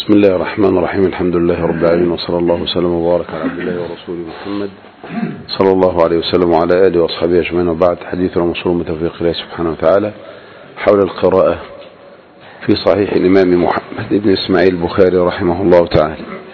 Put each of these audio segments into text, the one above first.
بسم الله الرحمن الرحيم. الحمد لله رب العالمين، وصلى الله وسلم وبارك على عبد الله ورسوله محمد صلى الله عليه وسلم وعلى آله وأصحابه أجمعين، وبعد. حديثنا موصول بتوفيق الله سبحانه وتعالى حول القراءة في صحيح الإمام محمد بن إسماعيل البخاري رحمه الله تعالى.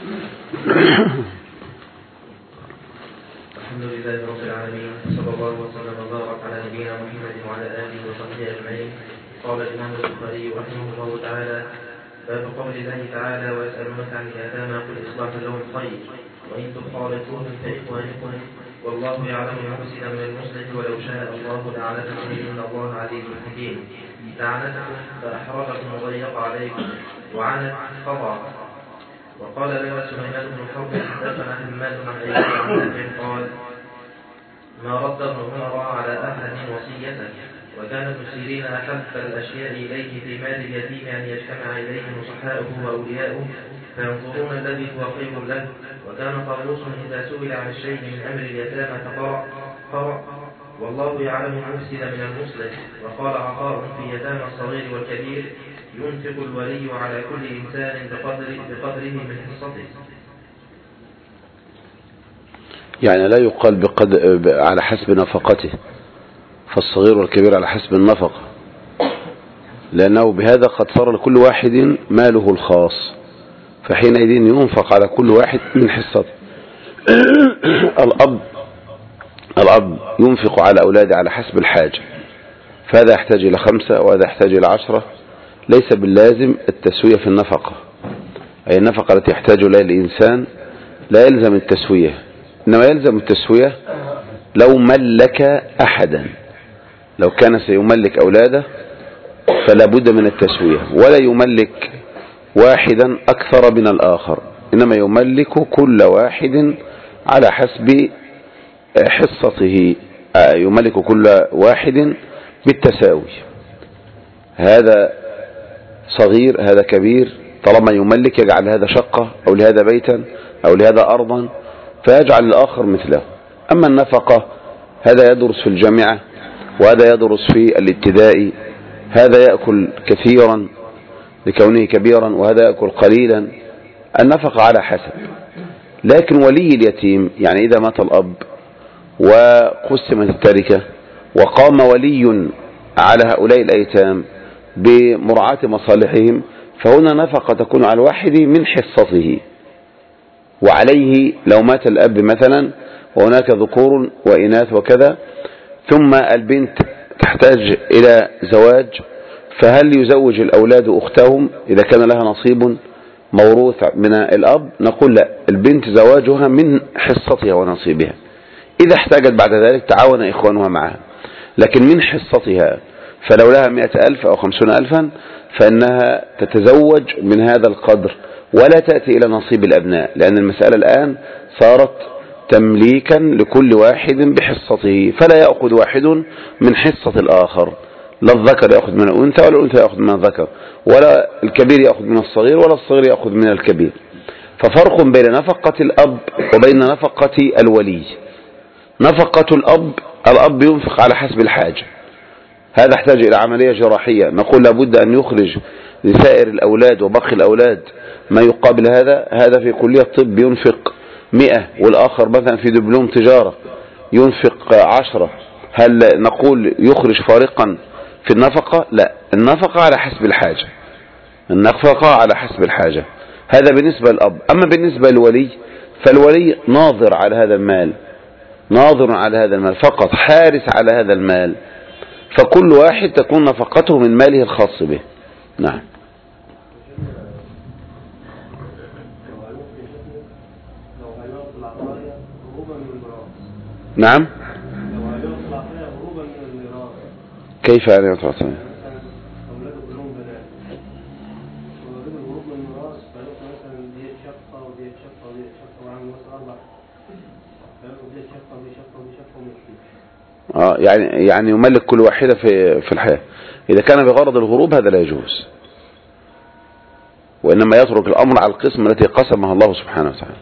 الحمد لله رب العالمين، صلى الله وسلم وبارك على نبينا محمد وعلى آله وصحبه أجمعين. قال الإمام البخاري رحمه الله تعالى: باب قول الله تعالى: ويسألونك عن اليتامى قل إصلاح لهم خير وإن تخالطوهم فإخوانكم والله يعلم المفسد من المصلح ولو شاء الله لعنتكم إن الله عزيز حكيم. لعنتكم فأحرجكم وضيق عليكم وعنت قضى. وقال لنا سليمان بن حرب حدثنا حماد عن أيوب عن نافع قال: ما رد ابن عمر على أحد وصيته، وكان ابن سيرين أحب الأشياء إليه في مال اليتيم أن يجتمع إليه نصحاؤه وأولياؤه فينظرون الذي هو خير له. وكان طاووس إذا سئل عن الشيء من أمر اليتامى فقرأ: والله يعلم المفسد من المصلح. وقال عطاء في يتامى الصغير والكبير: ينفق الولي على كل إنسان بقدره من حصته. يعني لا يقال على حسب نفقته، فالصغير والكبير على حسب النفقة، لأنه بهذا قد صار لكل واحد ماله الخاص، فحينئذ ينفق على كل واحد من حصته. الأب ينفق على أولاده على حسب الحاجة، فهذا يحتاج إلى 5 وهذا يحتاج إلى 10. ليس باللازم التسوية في النفقة، أي النفقة التي يحتاج إليها الإنسان لا يلزم التسوية، إنما يلزم التسوية لو ملك أحدا. لو كان سيملك أولاده فلا بد من التسوية، ولا يملك واحدا أكثر من الآخر، إنما يملك كل واحد على حسب حصته، يملك كل واحد بالتساوي. هذا صغير هذا كبير، طالما يملك يجعل هذا شقة أو لهذا بيتا أو لهذا أرضا، فيجعل الآخر مثله. أما النفقة هذا يدرس في الجامعة وهذا يدرس في الابتدائي، هذا يأكل كثيرا لكونه كبيرا وهذا يأكل قليلا، النفقة على حسب. لكن ولي اليتيم، يعني إذا مات الأب وقسمت التركة وقام ولي على هؤلاء الأيتام بمراعاة مصالحهم، فهنا نفقة تكون على الواحد من حصته. وعليه لو مات الأب مثلا وهناك ذكور وإناث وكذا، ثم البنت تحتاج إلى زواج، فهل يزوج الأولاد أختهم إذا كان لها نصيب موروث من الأب؟ نقول لا، البنت زواجها من حصتها ونصيبها. إذا احتاجت بعد ذلك تعاون إخوانها معها، لكن من حصتها، فلو لها 100,000 أو 50,000 فإنها تتزوج من هذا القدر ولا تأتي إلى نصيب الأبناء، لأن المسألة الآن صارت تمليكا لكل واحد بحصته، فلا يأخذ واحد من حصة الآخر، لا الذكر يأخذ من الأنثى ولا الأنثى يأخذ من الذكر، ولا الكبير يأخذ من الصغير ولا الصغير يأخذ من الكبير. ففرق بين نفقة الأب وبين نفقة الولي. نفقة الأب ينفق على حسب الحاجة، هذا يحتاج إلى عملية جراحية، نقول لابد أن يخرج لسائر الأولاد وباقي الأولاد ما يقابل هذا في كلية الطب ينفق 100، والآخر مثلا في دبلوم تجارة ينفق 10. هل نقول يخرج فارقا في النفقة؟ لا، النفقة على حسب الحاجة، النفقة على حسب الحاجة. هذا بالنسبة للأب. أما بالنسبة للولي، فالولي ناظر على هذا المال، ناظر على هذا المال فقط، حارس على هذا المال، فكل واحد تكون نفقته من ماله الخاص به. نعم. نعم. كيف يعني يطلع؟ يعني يملك كل واحدة في الحياة. إذا كان بغرض الغروب هذا لا يجوز، وإنما يترك الأمر على القسم التي قسمها الله سبحانه وتعالى.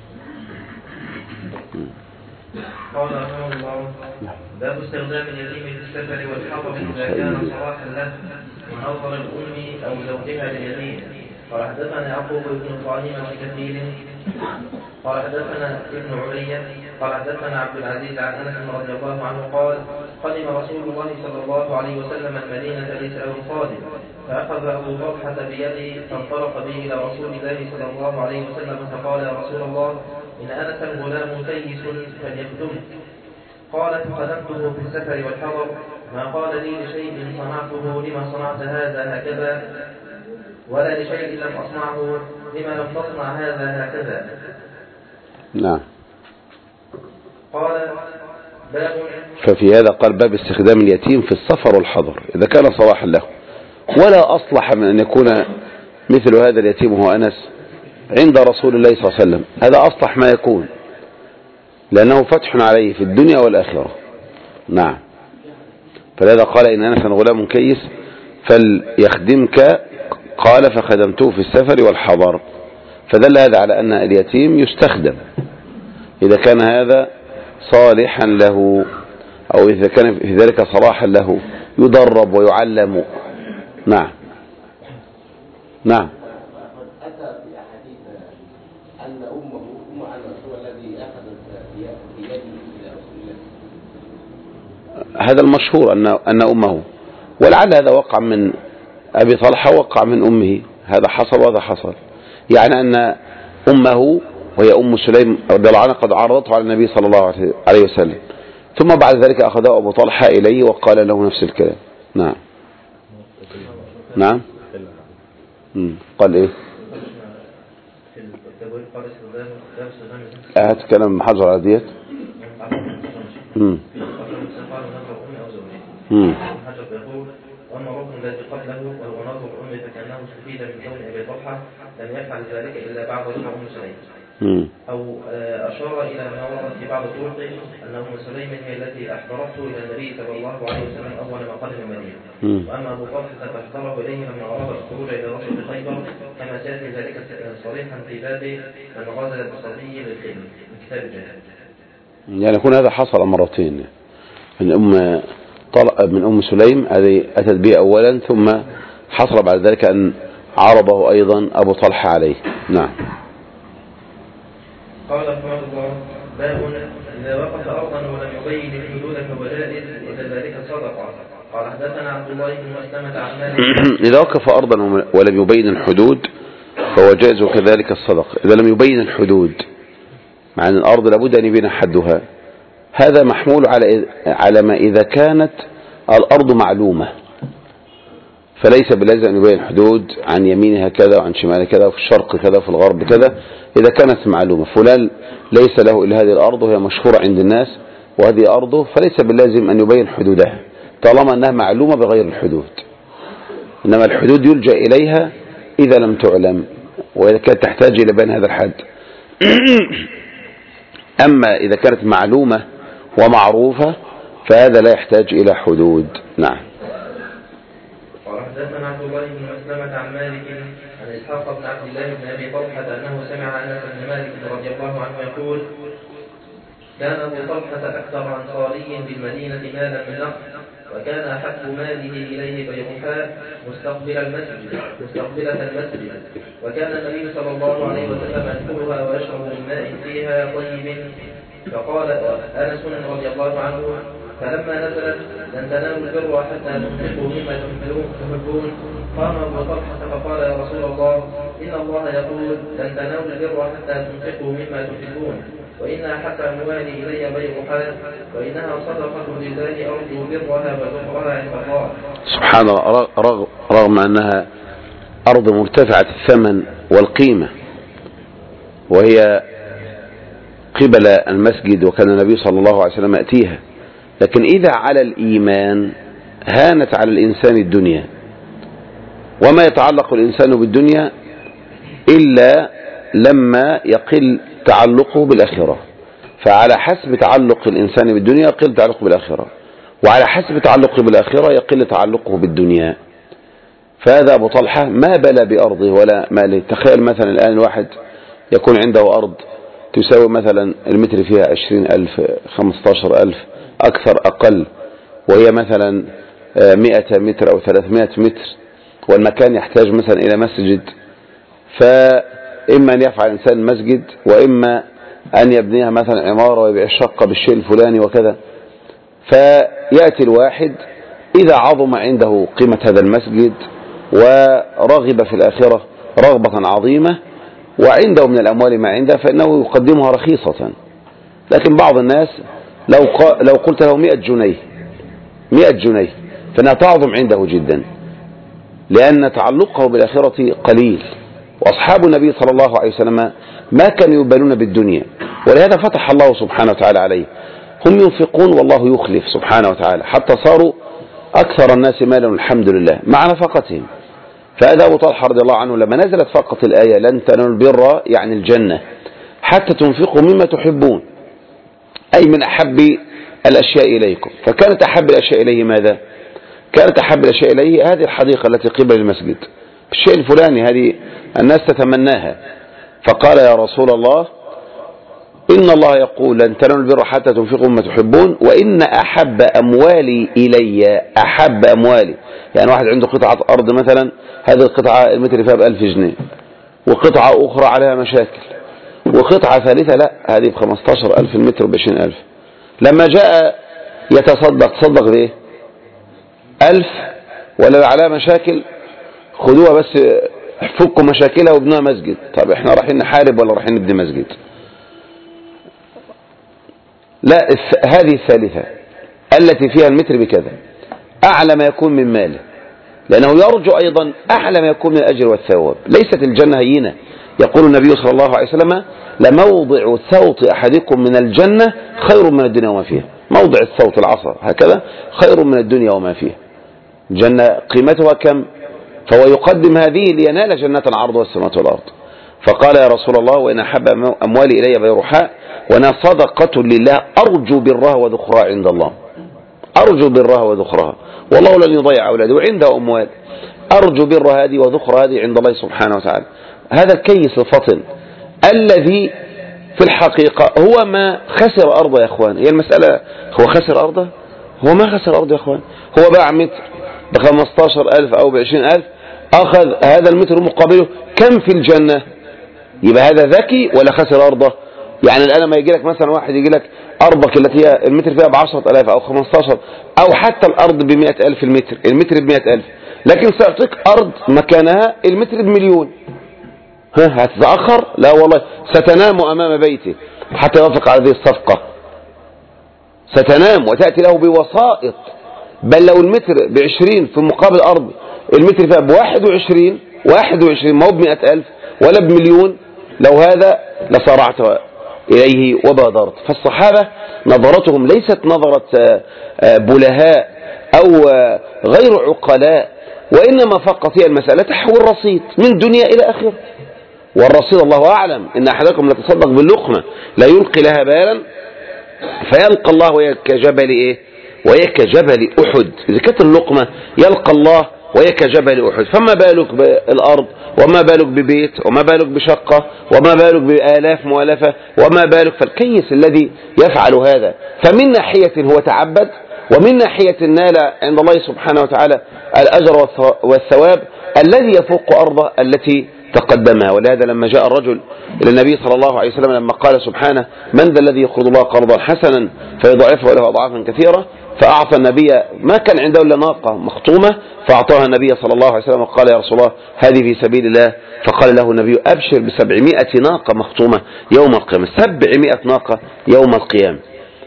قال رحمه الله: باب استخدام اليتيم في السفر والحضر إذا كان صلاحا له من نظر الأم أو زوجها لليتيم. قال حدثنا يعقوب بن ابراهيم بن كثير قال حدثنا ابن علي قال حدثنا عبد العزيز عن انس رضي الله عنه قال قدم رسول الله صلى الله عليه وسلم المدينه ليس له خادم فاخذ ابو طلحه بيدي فانطلق به الى رسول الله صلى الله عليه وسلم فقال يا رسول الله ان انسا غلام كيس فليخدمه. قال فخدمته في السفر والحضر ما قال لي لشيء صنعته لما صنعت هذا هكذا ولا لشيء لم أصنعه لما لم تصنع هذا هكذا. نعم. قال باب. ففي هذا قال باب استخدام اليتيم في السفر والحضر إذا كان صلاحا له، ولا أصلح من أن يكون مثل هذا اليتيم وهو أنس عند رسول الله صلى الله عليه وسلم، هذا أصلح ما يكون لأنه فتح عليه في الدنيا والآخرة. نعم. فلذا قال إن أنسا غلام كيس فليخدمك، قال فخدمته في السفر والحضر، فدل هذا على أن اليتيم يستخدم إذا كان هذا صالحا له، أو إذا كان في ذلك صلاحا له يدرب ويعلم. نعم. نعم. أتى في أحاديث أن أمه أنس هو الذي أخذ بيده إلى رسول الله. هذا المشهور أن أمه، ولعل هذا وقع من أبي طلحة وقع من أمه، هذا حصل وهذا حصل، يعني أن أمه وهي أم سليم رضي الله عنها قد عرضته على النبي صلى الله عليه وسلم، ثم بعد ذلك أخذه أبو طلحة إليه وقال له نفس الكلام. نعم. نعم. قال إيه؟ هتكلم حجر على ديت. وأما الركن الذي قبله وهو نظر الأم فكأنه استفيد من كون أبي طلحة لم يفعل ذلك إلا بعد رجع أم سليم، أو أشار إلى ما ورد في بعض الطرق أن أم سليم هي التي أحضرته إلى النبي صلى الله عليه وسلم أول ما قدم المدينة، وأما أبو طلحة فاحضره إليه لما أراد الخروج إلى رجل خيبر كما سيأتي ذلك صريحا في باب من غزل البصري للخيل من كتاب الجهاد. يعني يكون هذا حصل مرتين من أم سليم هذه أتت به أولا، ثم حصل بعد ذلك أن عرضه أيضا أبو طلحة عليه. نعم. قال رحمه الله باب إذا وقف أرضا ولم يبين الحدود فهو جائز وإذا ذلك صدقة. قال حدثنا عبد الله بن مسلمة عن مالك إذا وقف أرضا ولم يبين الحدود فهو جائز وكذلك الصدقة. إذا لم يبين الحدود مع أن الأرض لابد أن يبين حدها، هذا محمول على ما إذا كانت الأرض معلومة، فليس بلازم أن يبين الحدود عن يمينها كذا وعن شمالها كذا وفي الشرق كذا وفي الغرب كذا. إذا كانت معلومة فلان ليس له إلا هذه الأرض وهي مشهورة عند الناس وهذه أرضه، فليس بلازم أن يبين حدودها طالما أنها معلومة بغير الحدود، إنما الحدود يلجأ إليها إذا لم تعلم وإذا كانت تحتاج إلى بيان هذا الحد. أما إذا كانت معلومة ومعروفة فهذا لا يحتاج إلى حدود. نعم. حدثنا عبد الله بن مسلمة عن مالك عن إسحاق بن عبد الله بن أبي طلحة أنه سمع أنس بن مالك رضي الله عنه يقول كان أبو طلحة أكثر أنصاري بالمدينة مالا من نخل، وكان أحب ماله إليه بيرحاء مستقبلة المسجد، وكان النبي صلى الله عليه وسلم يدخلها ويشرب من ماء فيها طيب. فقال أنس رضي الله عنه فلما نزلت لن تنالوا البر حتى تنفقوا مما تحبون قام أبو طلحة فقال يا رسول الله إن الله يقول لن تنالوا البر حتى تنفقوا مما تحبون، وإن أحب أموالي إلي بيرحاء وإنها صدقة لله أرجو برها وزهرها عند الله. سبحان الله. رغم أنها أرض مرتفعة الثمن والقيمة وهي قبل المسجد وكان النبي صلى الله عليه وسلم يأتيها، لكن إذا على الإيمان هانت على الإنسان الدنيا، وما يتعلق الإنسان بالدنيا إلا لما يقل تعلقه بالآخرة، فعلى حسب تعلق الإنسان بالدنيا يقل تعلقه بالآخرة، وعلى حسب تعلقه بالآخرة يقل تعلقه بالدنيا. فهذا أبو طلحة ما بلى بأرضه ولا ماله. تخيل مثلا الآن الواحد يكون عنده أرض تساوي مثلا المتر فيها 20,000 15,000 أكثر أقل، وهي مثلا 100 متر أو 300 متر، والمكان يحتاج مثلا إلى مسجد فإما أن يفعل الإنسان المسجد، وإما أن يبنيها مثلا عمارة ويبيع الشقة بالشيء الفلاني وكذا. فيأتي الواحد إذا عظم عنده قيمة هذا المسجد ورغب في الآخرة رغبة عظيمة وعنده من الأموال ما عنده، فإنه يقدمها رخيصة. لكن بعض الناس لو قلت له 100 جنيه فإنها تعظم عنده جدا، لأن تعلقه بالآخرة قليل. وأصحاب النبي صلى الله عليه وسلم ما كانوا يبالون بالدنيا، ولهذا فتح الله سبحانه وتعالى عليه. هم ينفقون والله يخلف سبحانه وتعالى، حتى صاروا أكثر الناس مالا الحمد لله مع نفقتهم. فهذا أبو طلحة رضي الله عنه لما نزلت فقط الآية لن تنالوا البر يعني الجنة حتى تنفقوا مما تحبون، أي من أحب الأشياء إليكم. فكانت أحب الأشياء إليه ماذا؟ كانت أحب الأشياء إليه هذه الحديقة التي قبل المسجد، الشيء الفلاني هذه الناس تتمناها. فقال يا رسول الله إن الله يقول لن تنالوا البر حتى تنفقوا مما تحبون، وإن أحب أموالي إلي، أحب أموالي يعني واحد عنده قطعة أرض مثلا، هذه القطعة المتر فيها ب1000 جنيه، وقطعة أخرى عليها مشاكل، وقطعة ثالثة لا هذه ب15,000 المتر ب20,000. لما جاء تصدق بإيه؟ 1000 ولا عليها مشاكل خذوها بس فكوا مشاكلها وابنوها مسجد. طب احنا رايحين نحارب ولا رايحين نبني مسجد؟ لا، هذه الثالثة التي فيها المتر بكذا أعلى ما يكون من ماله، لأنه يرجو أيضا أعلى ما يكون من الأجر والثواب. ليست الجنة هينة. يقول النبي صلى الله عليه وسلم لموضع صوت أحدكم من الجنة خير من الدنيا وما فيها. موضع الصوت العصا هكذا خير من الدنيا وما فيها. جنة قيمتها كم؟ فهو يقدم هذه لينال جنة عرضها السماوات والأرض. فقال يا رسول الله وإن أحب أموالي إلي بيرحاء وأنا صدقة لله أرجو برها وذخرها عند الله. أرجو برها وذخرها، والله لن يضيع أولادي وعنده أموال، أرجو بر هذه وذخر هذه عند الله سبحانه وتعالى. هذا الكيس الفطن الذي في الحقيقة هو ما خسر أرضه يا أخوان. هي المسألة هو خسر أرضه؟ هو ما خسر أرضه يا أخوان. هو باع متر ب15,000 أو ب20,000، أخذ هذا المتر مقابله كم في الجنة؟ يبقى هذا ذكي ولا خسر أرضه؟ يعني الآن ما يجي لك مثلا واحد يجي لك أرضك التي هي المتر فيها ب10,000 أو 15 أو حتى الأرض ب100,000 المتر ب100,000، لكن سأعطيك أرض مكانها المتر ب1,000,000. هتتأخر؟ لا والله، ستنام أمام بيته حتى يوافق على هذه الصفقة. ستنام وتأتي له بوسائط. بل لو المتر ب20 في مقابل أرض المتر فيها ب21 ما هو ب100,000 ولا ب1,000,000، لو هذا لصارعت إليه وبادرت. فالصحابة نظرتهم ليست نظرة بلهاء أو غير عقلاء، وإنما فقط هي المسألة تحول رصيد من دنيا إلى آخرة. والرصيد الله أعلم إن أحدكم لتصدق باللقمة لا يلقي لها بالا فيلقى الله وهي كجبل إيه؟ وهي كجبل أحد. إذا كانت اللقمة يلقى الله وهي كجبل أحد، فما بالك بالأرض، وما بالك ببيت، وما بالك بشقة، وما بالك بآلاف مؤلفة، وما بالك. فالكيس الذي يفعل هذا فمن ناحية هو تعبد، ومن ناحية نال عند الله سبحانه وتعالى الأجر والثواب الذي يفوق أرضه التي تقدمها. ولهذا لما جاء الرجل إلى النبي صلى الله عليه وسلم لما قال سبحانه من ذا الذي يقرض الله قرضا حسنا فيضاعفه له أضعافا كثيرة، فأعطى النبي ما كان عنده إلا ناقة مخطومة، فأعطاها النبي صلى الله عليه وسلم وقال يا رسول الله هذه في سبيل الله. فقال له النبي أبشر ب700 ناقة مخطومة يوم القيامة، 700 ناقة يوم القيامة.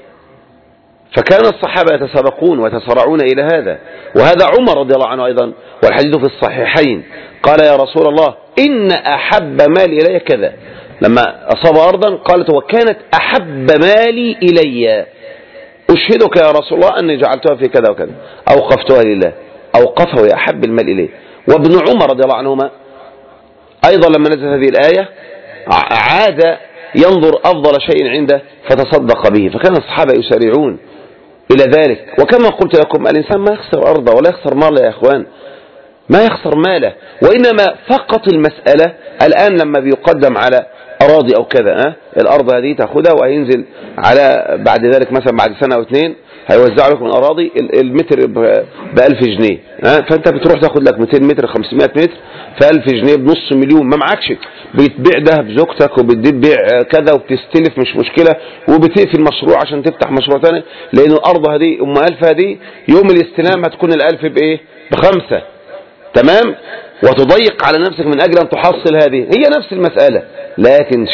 فكان الصحابة يتسابقون ويتسارعون إلى هذا. وهذا عمر رضي الله عنه أيضا، والحديث في الصحيحين، قال يا رسول الله إن أحب مالي إلي كذا. لما أصاب أرضا قالت وكانت أحب مالي إلي، أشهدك يا رسول الله أني جعلتها في كذا وكذا، أوقفتها لله، أوقفه أحب المال إليه. وابن عمر رضي الله عنهما أيضا لما نزل هذه الآية عاد ينظر أفضل شيء عنده فتصدق به. فكان الصحابة يسارعون إلى ذلك. وكما قلت لكم الإنسان ما يخسر أرضه ولا يخسر ماله يا أخوان. ما يخسر ماله، وإنما فقط المسألة الآن لما بيقدم على أراضي أو كذا، الأرض هذه تأخذها وهينزل على بعد ذلك مثلا بعد سنة أو 2 هيوزع لكم الأراضي المتر ب1000 جنيه، فأنت بتروح تاخد لك 200 متر 500 متر ف1000 جنيه بنص مليون، ما معكش، بتبيع ده بزوجتك وبتبيع كذا وبتستلف مش مشكلة، وبتقفل مشروع عشان تفتح مشروع ثاني، لأن الأرض هذه 1000 هذه يوم الاستلام هتكون ال1000 بإيه؟ ب5، تمام، وتضيق على نفسك من أجل أن تحصل هذه، هي نفس المسألة، لكن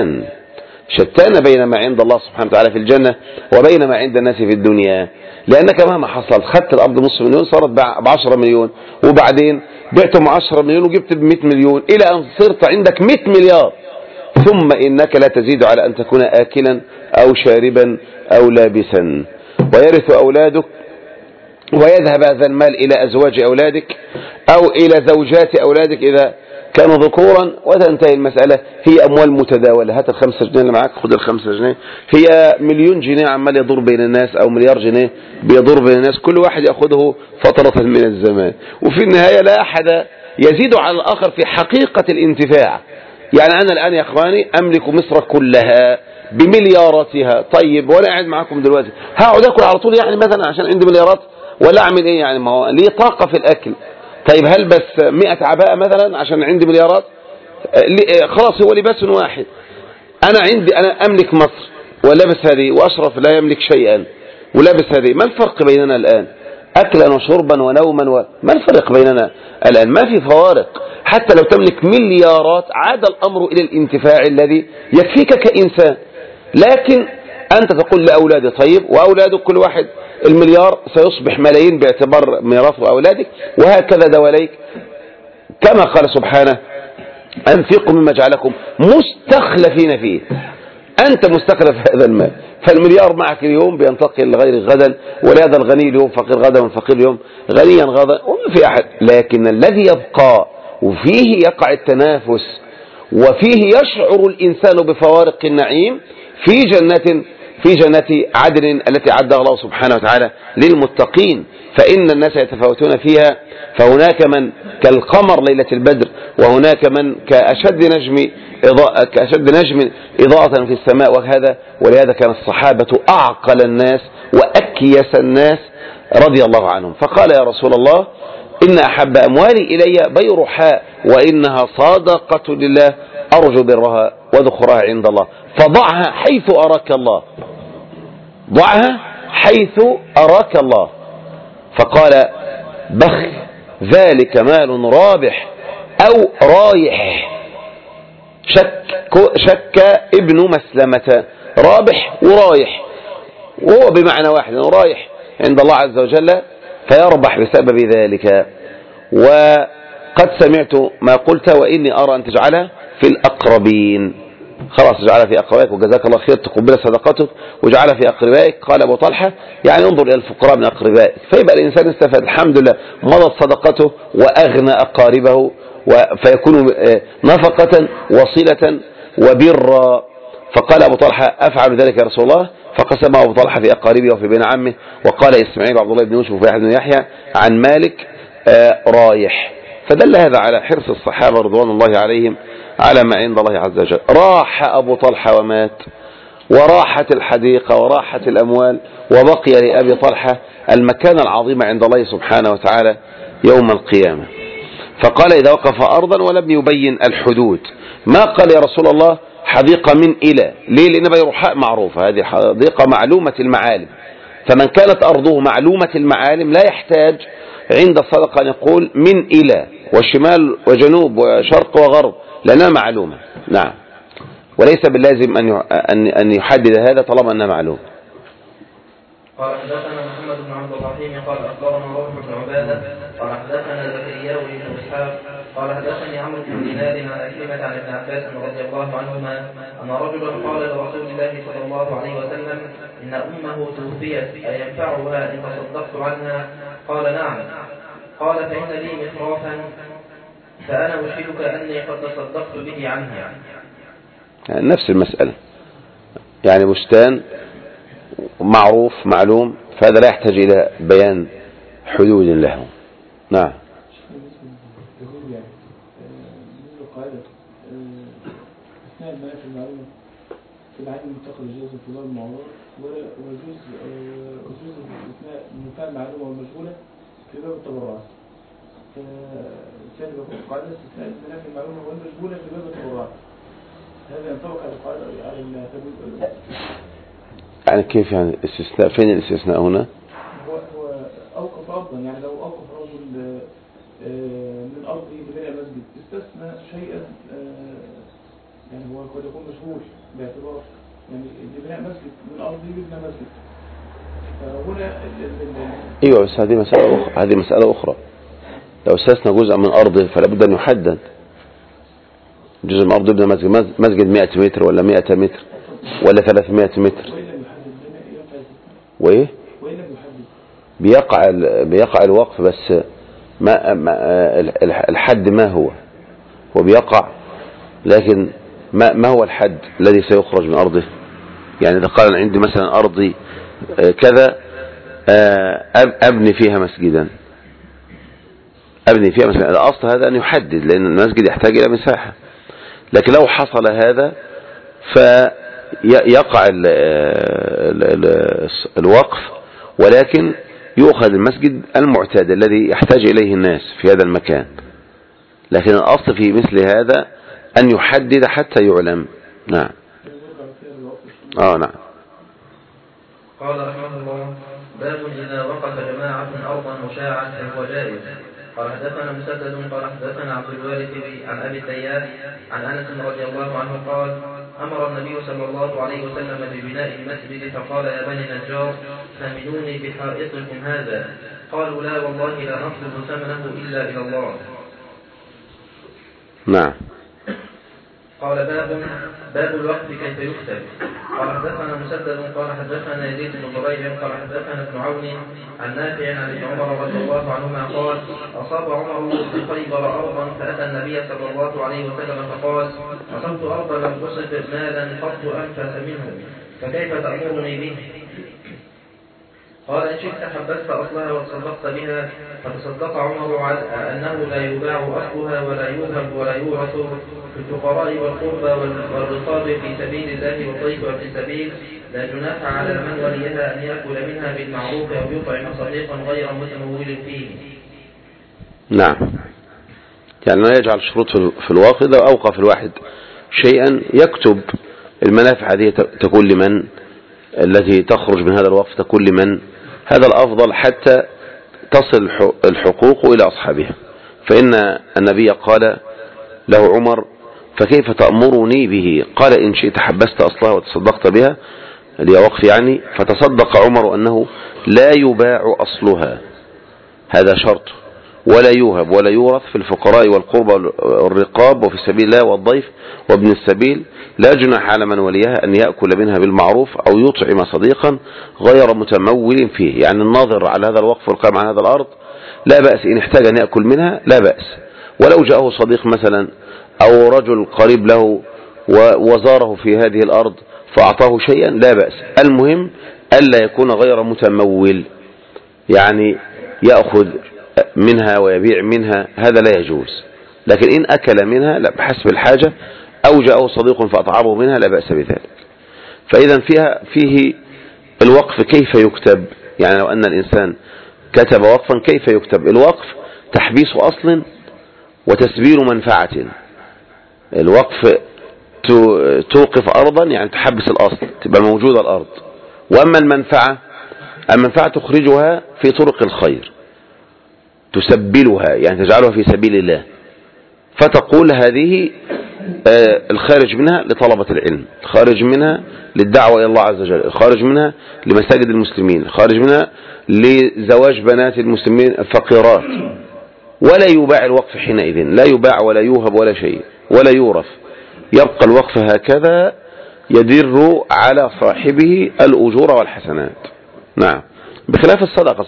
شتان بين ما عند الله سبحانه وتعالى في الجنة وبين ما عند الناس في الدنيا. لأنك مهما حصلت خدت الأرض نص مليون صارت ب10 مليون، وبعدين بعتم 10 مليون وجبت ب100 مليون إلى أن صرت عندك 100 مليار، ثم إنك لا تزيد على أن تكون آكلا أو شاربا أو لابسا، ويرث أولادك ويذهب هذا المال إلى أزواج أولادك أو إلى زوجات أولادك إذا كانوا ذكورا، وتنتهي المسألة. هي أموال متداولة، هات ال5 جنيه اللي معاك، خد ال5 جنيه، هي مليون جنيه عمال يدور بين الناس أو مليار جنيه بيدور بين الناس، كل واحد يأخذه فترة من الزمان، وفي النهاية لا أحد يزيد على الآخر في حقيقة الانتفاع. يعني أنا الآن يا أخواني أملك مصر كلها بملياراتها، طيب وأنا قاعد معاكم دلوقتي هقعد أكل على طول يعني مثلا عشان عندي مليارات، ولا أعمل إيه يعني؟ ما هو ليه طاقة في الأكل، طيب هل بس 100 عباءة مثلا عشان عندي مليارات؟ خلاص هو لباس واحد. أنا أملك مصر ولابس هذه، وأشرف لا يملك شيئا ولابس هذه، ما الفرق بيننا الآن؟ أكلا وشربا ونوما ما الفرق بيننا الآن؟ ما في فوارق. حتى لو تملك مليارات عاد الأمر إلى الانتفاع الذي يكفيك كإنسان. لكن أنت تقول لأولادي طيب، وأولادك كل واحد المليار سيصبح ملايين باعتبار ميراث أولادك، وهكذا دواليك، كما قال سبحانه أنفقوا مما جعلكم مستخلفين فيه، أنت مستخلف هذا المال، فالمليار معك اليوم بينتقل لغير غدا، ولهذا الغني اليوم فقير غدا، والفقير اليوم غنيا غدا، وما في أحد. لكن الذي يبقى وفيه يقع التنافس وفيه يشعر الإنسان بفوارق النعيم في جنة عدن التي عدها الله سبحانه وتعالى للمتقين، فإن الناس يتفاوتون فيها، فهناك من كالقمر ليلة البدر، وهناك من كأشد نجم إضاءة في السماء، وهذا ولهذا كان الصحابة أعقل الناس وأكيس الناس رضي الله عنهم. فقال يا رسول الله إن أحب أموالي إلي بيرحاء، وإنها صادقة لله أرجو برها وذخرها عند الله، فضعها حيث أراك الله، ضعها حيث أراك الله. فقال بخ ذلك مال رابح أو رايح. شك ابن مسلمة، رابح ورايح، وهو بمعنى واحد، رايح عند الله عز وجل فيربح بسبب ذلك. وقد سمعت ما قلت، وإني أرى أن تجعلها في الأقربين. خلاص اجعلها في أقربائك وجزاك الله خير، تقبل صدقتك واجعلها في أقربائك. قال أبو طلحة يعني انظر إلى الفقراء من أقربائك، فيبقى الإنسان استفاد، الحمد لله مضت صدقته وأغنى أقاربه، فيكون نفقة وصلة وبرا. فقال أبو طلحة أفعل ذلك يا رسول الله، فقسم أبو طلحة في أقاربه وفي بين عمه. وقال إسماعيل وعبد الله بن يوسف ويحيى بن يحيى عن مالك رايح. فدل هذا على حرص الصحابة رضوان الله عليهم على ما عند الله عز وجل. راح أبو طلحة ومات، وراحت الحديقة وراحت الأموال، وبقي لأبي طلحة المكان العظيم عند الله سبحانه وتعالى يوم القيامة. فقال إذا وقف أرضا ولم يبين الحدود، ما قال يا رسول الله حديقة من إلى، ليه؟ لأن بيرحاء معروفة، هذه حديقة معلومة المعالم، فمن كانت أرضه معلومة المعالم لا يحتاج عند الصدقة أن يقول من إلى، وشمال وجنوب وشرق وغرب، لأنها معلومة. نعم، وليس باللازم أن يحدد هذا طالما أنها معلومة. قال حدثنا محمد بن عبد الرحيم قال أخبرنا روح بن عبادة قال حدثنا زكريا بن إسحاق قال حدثني عمرو بن دينار عن عكرمة عن ابن عباس رضي الله عنهما أن رجلا قال لرسول الله صلى الله عليه وسلم إن أمه توفيت أينفعها إن تصدقت عنها؟ قال نعم. قال فإن لي مخرافا فأنا أشهدك أني قد تصدقت به عنها. نفس المسألة، يعني بستان معروف معلوم، فهذا لا يحتاج إلى بيان حدود له. نعم. المنافع المعلومة في العين المنتقل الجواز انتظار المعروض ويجوز الاستثناء المنفعة المعلومة والمشغولة في باب التبرعات. ثاني بقول قاعدة استثناء المنافع المعلومة والمشغولة في باب التبرعات. هذا ينطبق على القاعدة على التبويب. يعني كيف يعني استثناء؟ فين الاستثناء هنا؟ هو أوقف أرضا، يعني لو أوقف رجل من أرضه لبناء مسجد استثنى شيئا، يعني هو قد يكون مشغول باعتبار يعني لبناء مسجد من أرضه لبناء مسجد. فهنا ايوه، بس هذه مسألة أخرى. لو استثنى جزء من أرضه فلا بد أن يحدد. جزء من أرضه يبنى مسجد 100 متر ولا 100 متر ولا 300 متر. وإيه؟ بيقع الوقف، بس ما الحد ما هو بيقع، لكن ما هو الحد الذي سيخرج من أرضه؟ يعني إذا قال عندي مثلا أرضي كذا أبني فيها مسجدا، الأصل هذا أن يحدد، لأن المسجد يحتاج إلى مساحة. لكن لو حصل هذا فيقع الوقف، ولكن يؤخذ المسجد المعتاد الذي يحتاج إليه الناس في هذا المكان. لكن الأصل في مثل هذا أن يحدد حتى يعلم. نعم. نعم. قال رحمه الله: باب إذا وقف جماعة أرضا مشاعا فهو جائز. قال حدثنا مسدد قال حدثنا عبد الوارث عن أبي التياح عن أنس رضي الله عنه قال: أمر النبي صلى الله عليه وسلم ببناء المسجد فقال: يا بني النجار ثمنوني بحائطكم هذا. قالوا: لا والله لا نطلب ثمنه إلا إلى الله. نعم. قال: باب الوقف كيف يكتب. قال حدثنا مسدد قال حدثنا يزيد بن زريع قال حدثنا ابن عون عن نافع عن ابن عمر رضي الله عنهما قال: أصاب عمر بخيبر أرضا فأتى النبي صلى الله عليه وسلم فقال: أصبت أرضا لم أصب مالا قط أنفس منه، فكيف تأمرني به؟ قال: إن شئت حبست أصلها وتصدقت بها. فتصدق عمر على أنه لا يباع أصلها ولا يوهب ولا يورث في الفقراء والقربى والرقاب في سبيل الله والضيف وفي السبيل لا جناح على من وليها أن يأكل منها بالمعروف أو يطعم صديقا غير متمول فيه. نعم. يعني لا يجعل شروط في الواقع. إذا أوقف الواحد شيئا يكتب المنافع هذه تكون لمن، التي تخرج من هذا الوقف تكون لمن. هذا الأفضل حتى تصل الحقوق إلى أصحابها. فإن النبي قال له عمر: فكيف تأمرني به؟ قال: إن شئت حبست أصلها وتصدقت بها، اللي وقف يعني. فتصدق عمر أنه لا يباع أصلها، هذا شرط، ولا يوهب ولا يورث في الفقراء والقربى والرقاب وفي سبيل الله والضيف وابن السبيل لا جناح على من وليها أن يأكل منها بالمعروف أو يطعم صديقا غير متمول فيه. يعني الناظر على هذا الوقف والقائم على هذا الأرض لا بأس إن احتاج أن يأكل منها، لا بأس. ولو جاءه صديق مثلا أو رجل قريب له وزاره في هذه الأرض فأعطاه شيئا، لا بأس. المهم ألا يكون غير متمول، يعني يأخذ منها ويبيع منها، هذا لا يجوز. لكن إن أكل منها لا بحسب الحاجة، أو جاءه صديق فأطعمه منها، لا بأس بذلك. فإذا فيه الوقف كيف يكتب. يعني لو أن الإنسان كتب وقفا كيف يكتب؟ الوقف تحبيس أصل وتسبيل منفعة. الوقف توقف أرضا يعني تحبس الأصل، تبقى موجودة الأرض. وأما المنفعة تخرجها في طرق الخير، تسبلها يعني تجعلها في سبيل الله. فتقول هذه الخارج منها لطلبة العلم، الخارج منها للدعوة إلى الله عز وجل، الخارج منها لمساجد المسلمين، الخارج منها لزواج بنات المسلمين الفقيرات. ولا يباع الوقف حينئذ، لا يباع ولا يوهب ولا شيء ولا يورث، يبقى الوقف هكذا يدر على صاحبه الأجور والحسنات. نعم. بخلاف الصدقة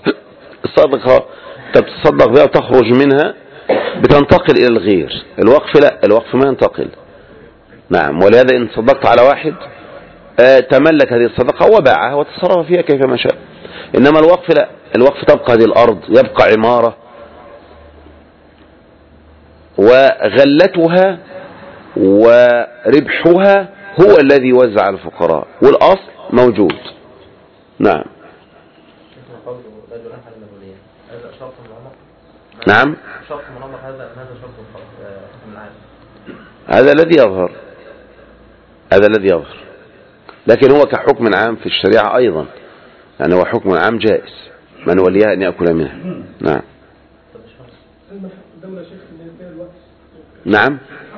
تتصدق بها وتخرج منها بتنتقل إلى الغير. الوقف لا، الوقف ما ينتقل. نعم. ولهذا إن صدقت على واحد تملك هذه الصدقة وباعها وتصرف فيها كيف ما شاء. إنما الوقف لا، الوقف تبقى هذه الأرض، يبقى عمارة، وغلتها وربحها هو الذي يوزع على الفقراء، والأصل موجود. نعم. نعم، هذا الذي يظهر، هذا الذي يظهر، لكن هو كحكم عام في الشريعة أيضا، يعني هو حكم عام جائز، من وليها أن يأكل منها. نعم. نعم،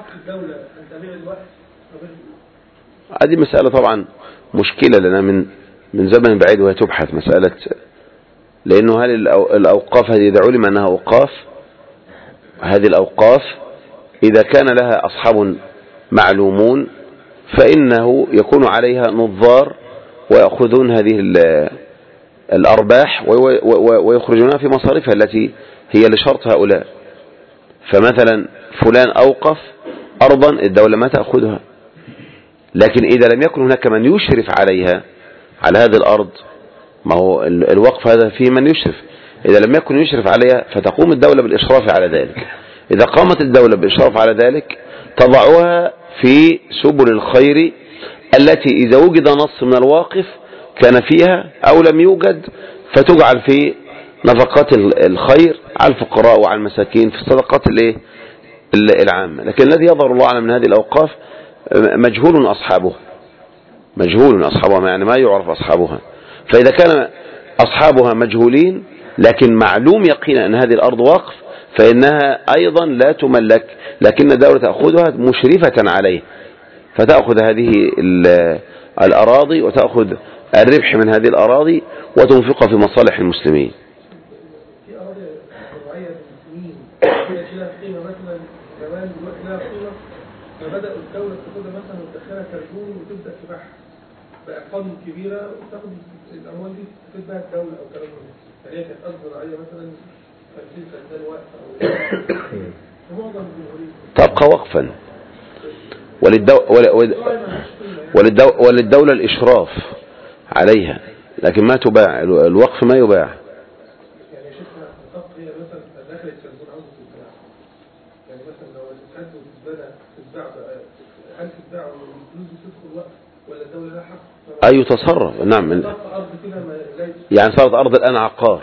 هذه مسألة طبعا مشكلة لنا من زمن بعيد، وهي تبحث مسألة، لأنه هل الأوقاف هذه إذا علم أنها أوقاف، هذه الأوقاف إذا كان لها أصحاب معلومون فإنه يكون عليها نظار ويأخذون هذه الأرباح ويخرجونها في مصاريفها التي هي لشرط هؤلاء. فمثلا فلان أوقف أرضا الدولة ما تأخذها، لكن إذا لم يكن هناك من يشرف عليها على هذه الأرض، ما هو الوقف هذا فيه من يشرف، إذا لم يكن يشرف عليها فتقوم الدولة بالإشراف على ذلك. إذا قامت الدولة بالإشراف على ذلك تضعها في سبل الخير التي إذا وجد نص من الواقف كان فيها أو لم يوجد، فتجعل في نفقات الخير على الفقراء وعلى المساكين في الصدقات العامة. لكن الذي يظهر الله أعلم من هذه الأوقاف مجهول أصحابها، مجهول أصحابها، يعني ما يعرف أصحابها. فإذا كان أصحابها مجهولين لكن معلوم يقينا أن هذه الأرض وقف، فإنها أيضا لا تملك، لكن الدولة تأخذها مشرفة عليه، فتأخذ هذه الأراضي وتأخذ الربح من هذه الأراضي وتنفقها في مصالح المسلمين. في أراضي زراعية للمسلمين لها قيمة مثلا زمان دلوقتي لها قيمة، فبدأوا الدولة تاخدها مثلا وتدخلها كرجون وتبدأ تبيعها بأرقام كبيرة وتاخد الأموال دي تفيد بها الدولة أو كرجون. فهي كانت أرض زراعية مثلا 50 فدان واقفة أو معظم الجمهورية تبقى وقفا، وللدولة الإشراف عليها، لكن ما تباع، الوقف ما يباع. يعني شفنا الخط هي مثلا دخلت كرجون عاوزة تتباع، يعني مثلا لو الحد تتباع هل تتباع والفلوس تدخل وقف ولا الدولة لها حق؟ أي تصرف. نعم، يعني صارت أرض الآن عقار،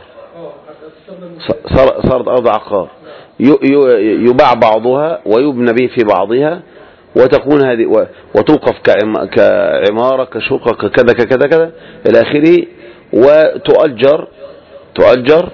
صارت أرض عقار يباع بعضها ويبنى به في بعضها، وتكون هذه وتوقف كعمارة كشقة كذا كذا كذا إلى آخره، تؤجر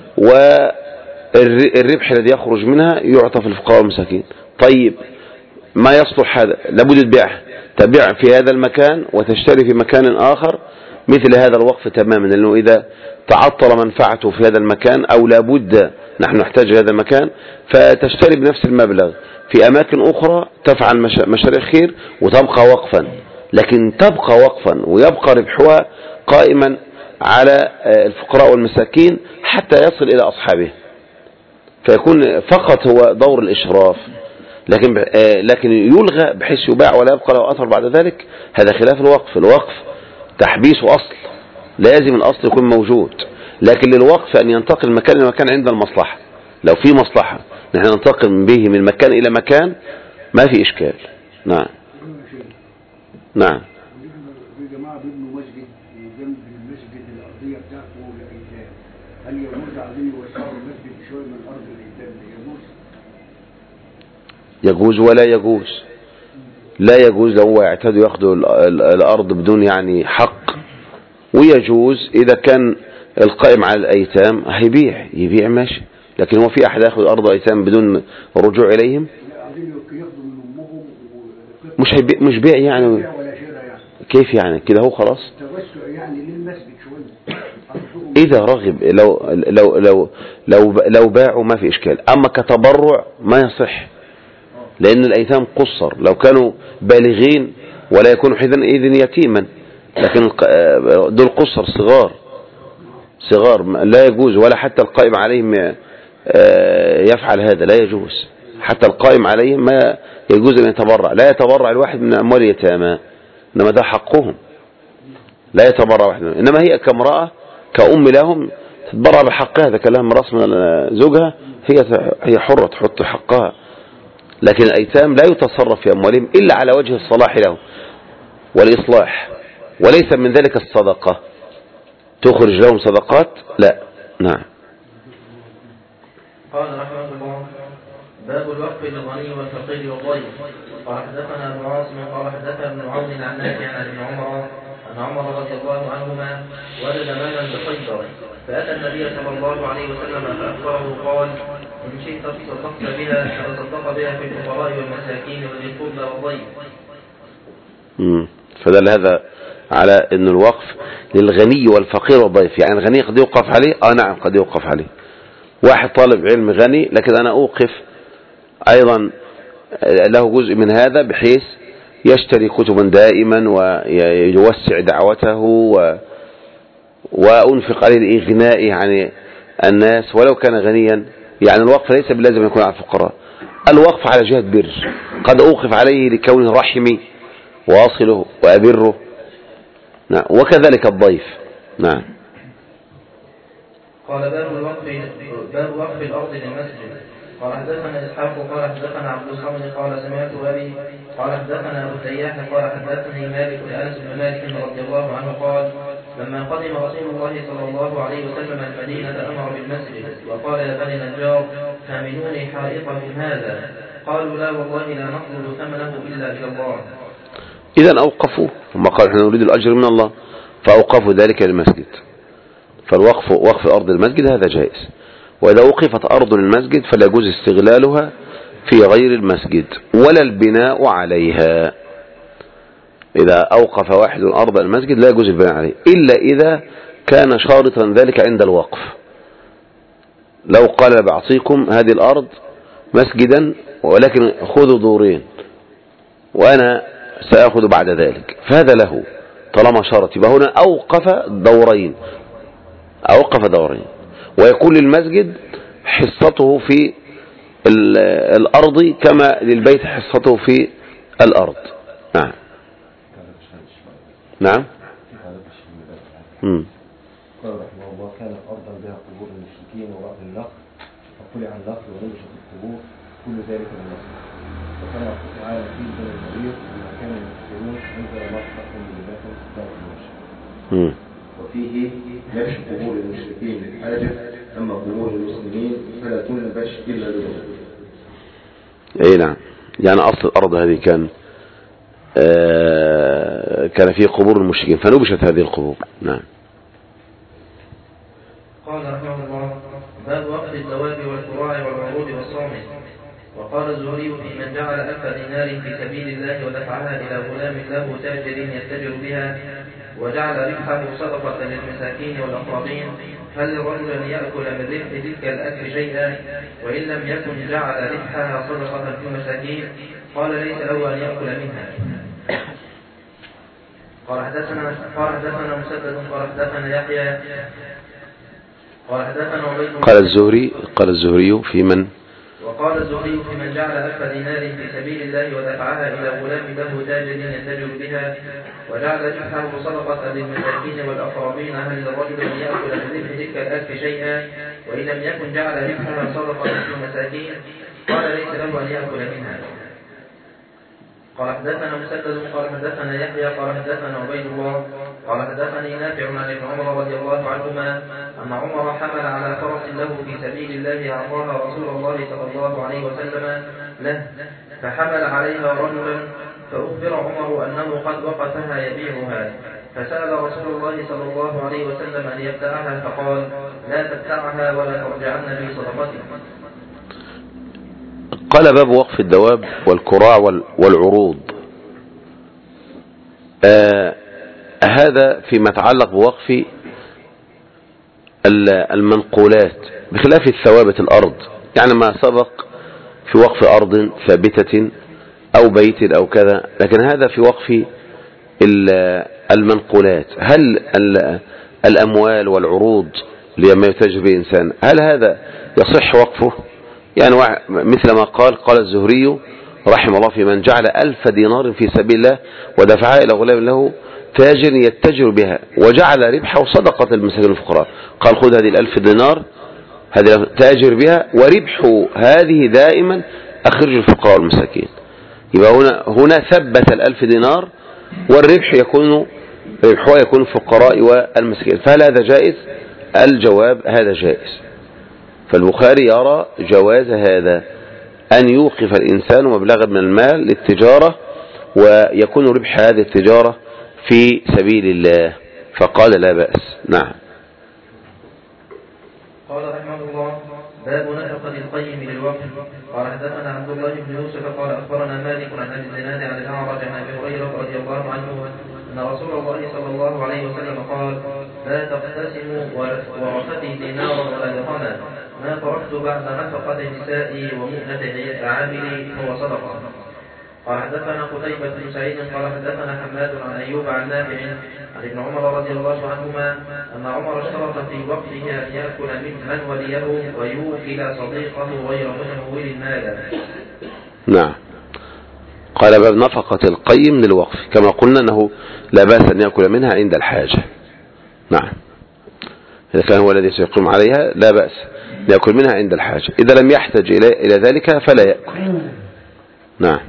والربح الذي يخرج منها يعطى في الفقراء والمساكين. طيب ما يصلح هذا لابد تبيع في هذا المكان وتشتري في مكان آخر مثل هذا الوقف تماما، لأنه إذا تعطل منفعته في هذا المكان أو لابد نحن نحتاج هذا المكان فتشتري بنفس المبلغ في أماكن أخرى تفعل مشاريع خير وتبقى وقفا، لكن تبقى وقفا ويبقى ربحها قائما على الفقراء والمساكين حتى يصل إلى أصحابه، فيكون فقط هو دور الإشراف، لكن يلغى بحيث يباع ولا يبقى له أثر بعد ذلك. هذا خلاف الوقف. الوقف تحبيس أصل، لازم الأصل يكون موجود، لكن للوقف أن ينتقل مكان إلى مكان عند المصلحة. لو في مصلحة نحن ننتقل به من مكان إلى مكان ما في إشكال. نعم. نعم. في جماعة بيبنوا مسجد جنب المسجد الأرضية بتاعته للأيتام، هل يجوز عايزين يوسعوا المسجد شوية من أرض الأيتام؟ يجوز ولا يجوز؟ لا يجوز لو هو يعتاد ياخذوا الأرض بدون يعني حق، ويجوز إذا كان القائم على الأيتام يبيع ماشي، لكن هو في أحد يأخذ أرض أيتام بدون رجوع إليهم؟ مش بيع يعني. كيف يعني كده؟ هو خلاص إذا رغب لو باعوا ما في إشكال، أما كتبرع ما يصح، لأن الأيتام قصر، لو كانوا بالغين ولا يكونوا حينئذ يتيما، لكن دول قصر صغار لا يجوز، ولا حتى القائم عليهم يفعل هذا، لا يجوز. حتى القائم عليهم ما يجوز أن يتبرع، لا يتبرع الواحد من أموال اليتامى، إنما ده حقهم، لا يتبرع واحد منهم. إنما هي كامرأة كأم لهم تتبرع بحقها، إذا كان لها ميراث من زوجها هي حرة تحط حقها، لكن الأيتام لا يتصرف في أموالهم إلا على وجه الصلاح له والإصلاح، وليس من ذلك الصدقة. تخرج لهم صدقات لا. نعم. قال رحمه الله: باب الوقف للغني والفقير والضيف. قال حدثنا ابو عاصم قال حدثنا ابن عون عن نافع عن ابن عمر ان عمر رضي الله عنهما وجد مالا بخيبر فاتى النبي صلى الله عليه وسلم فاخبره قال: ان شئت تصدقت بها فتصدق بها في الفقراء والمساكين وذي القربى والضيف. فدل هذا على ان الوقف للغني والفقير والضيف. يعني الغني قد يوقف عليه، نعم قد يوقف عليه. واحد طالب علم غني لكن انا اوقف ايضا له جزء من هذا بحيث يشتري كتبا دائما ويوسع دعوته وأنفق عليه لإغنائه عن الناس ولو كان غنيا. يعني الوقف ليس بلازم يكون على الفقراء، الوقف على جهة بر، قد أوقف عليه لكونه رحمي وأصله وأبره. نعم. وكذلك الضيف. نعم. قال باب وقف الأرض للمسجد. قال حدثنا إسحاق قال حدثنا عبد الصمد قال سمعت أبي قال حدثنا أبو التياح قال حدثني مالك أنس بن مالك رضي الله عنه قال: لما قدم رسول الله صلى الله عليه وسلم المدينة أمر بالمسجد وقال: يا بني النجار ثامنوني حائطكم هذا. قالوا: لا والله لا نقبل ثمنه إلا إلى الله. إذن أوقفوا، ثم قالوا: نحن نريد الأجر من الله، فأوقفوا ذلك للمسجد. فالوقف وقف أرض المسجد هذا جائز. وإذا وقفت أرض المسجد فلا يجوز استغلالها في غير المسجد ولا البناء عليها. إذا أوقف واحد أرض المسجد لا يجوز البناء عليه إلا إذا كان شارطا ذلك عند الوقف. لو قال: بعطيكم هذه الأرض مسجدا ولكن خذوا دورين وأنا سأخذ بعد ذلك، فهذا له طالما شرط. يبقى هنا أوقف دورين، ويكون للمسجد حصته في الأرض كما للبيت حصته في الأرض. نعم. نعم. قال رحمه الله: كان أرضا بها قبور المشركين ورأى النخل فطلع النخل ونبشت القبور كل ذلك من النخل. وكما تعالى في بني النبير لما كان المسلمون أنزل الله حقهم بذاتهم ستار المشرك. وفيه نبش قبور المشركين للحاجة، أما قبور المسلمين فلا تنبش إلا للوضوء. أي نعم. يعني أصل الأرض هذه كان فيه قبور المشركين فنبشت هذه القبور. نعم. قال رحمه الله: باب وقف الدواب والقراع والعروض والصامت. وقال الزهري: في من جعل 1000 دينار في سبيل الله ودفعها إلى غلام له تاجر يتجر بها وجعل ربحه صدقة للمساكين والأقربين، هل للرجل أن يأكل من ربح تلك الأكل شيئا وإن لم يكن جعل ربحها صدقة للمساكين؟ قال: ليس له أن يأكل منها. قال حدثنا مسدد قال حدثنا يحيى قال حدثنا عبيد. قال الزهري في من وقال الزهري: في من جعل 1000 دينار في سبيل الله ودفعها إلى غلام له تاجر يتجر بها وجعل ربحه صدقة للمساكين والأقربين، هل للرجل أن يأكل من ربح تلك الأكل شيئا وإن لم يكن جعل ربحها صدقة للمساكين؟ قال: ليس له أن يأكل منها. قال حدثنا مسدد قال حدثنا يحيى قال حدثنا عبيد الله قال حدثني نافع عن ابن عمر رضي الله عنهما أن عمر حمل على فرس له في سبيل الله أعطاها رسول الله صلى الله عليه وسلم له، فحمل عليها رجلا فأخبر عمر أنه قد وقفها يبيعها، فسأل رسول الله صلى الله عليه وسلم أن يبتعها فقال: لا تبتعها ولا ترجعن في صدقتك. قال: باب وقف الدواب والكراع والعروض. هذا فيما يتعلق بوقف المنقولات بخلاف الثوابت الأرض، يعني ما سبق في وقف أرض ثابتة أو بيت أو كذا، لكن هذا في وقف المنقولات. هل الأموال والعروض لما يتاجر به إنسان هل هذا يصح وقفه؟ يعني مثل ما قال الزهري رحمه الله: في من جعل 1000 دينار في سبيل الله ودفعها إلى غلام له تاجر يتجر بها وجعل ربحه صدقة للمساكين الفقراء. قال: خذ هذه 1000 دينار هذه تاجر بها وربح هذه دائما أخرج الفقراء والمساكين. يبقى هنا ثبت 1000 دينار، والربح يكون ربحها يكون الفقراء والمساكين. فهل هذا جائز؟ الجواب هذا جائز. فالبخاري يرى جواز هذا، أن يوقف الإنسان مبلغا من المال للتجارة ويكون ربح هذه التجارة في سبيل الله، فقال لا بأس. نعم. قال رحمه الله: باب نفقة القيم للوقف. قال حدثنا عبد الله بن يوسف قال أخبرنا مالك عن أبي الزناد عن الأعرج عن أبي هريرة رضي الله عنه أن رسول الله صلى الله عليه وسلم قال: لا تقتسموا ورثتي دينارا ولا درهما، ما تركت بعد نفقة نسائي ومؤنة عاملي هو صدقة. قال حدثنا قتيبة بن سعيد قال حدثنا حماد عن أيوب عن نافع عن ابن عمر رضي الله عنهما أن عمر اشترط في وقته أن يأكل من وليه ويوكل صديقه غير متمول مالا. نعم. قال باب نفقة القيم للوقف، كما قلنا أنه لا بأس أن يأكل منها عند الحاجة. نعم. إذا كان هو الذي سيقوم عليها لا بأس يأكل منها عند الحاجة، إذا لم يحتج إلى ذلك فلا يأكل. نعم.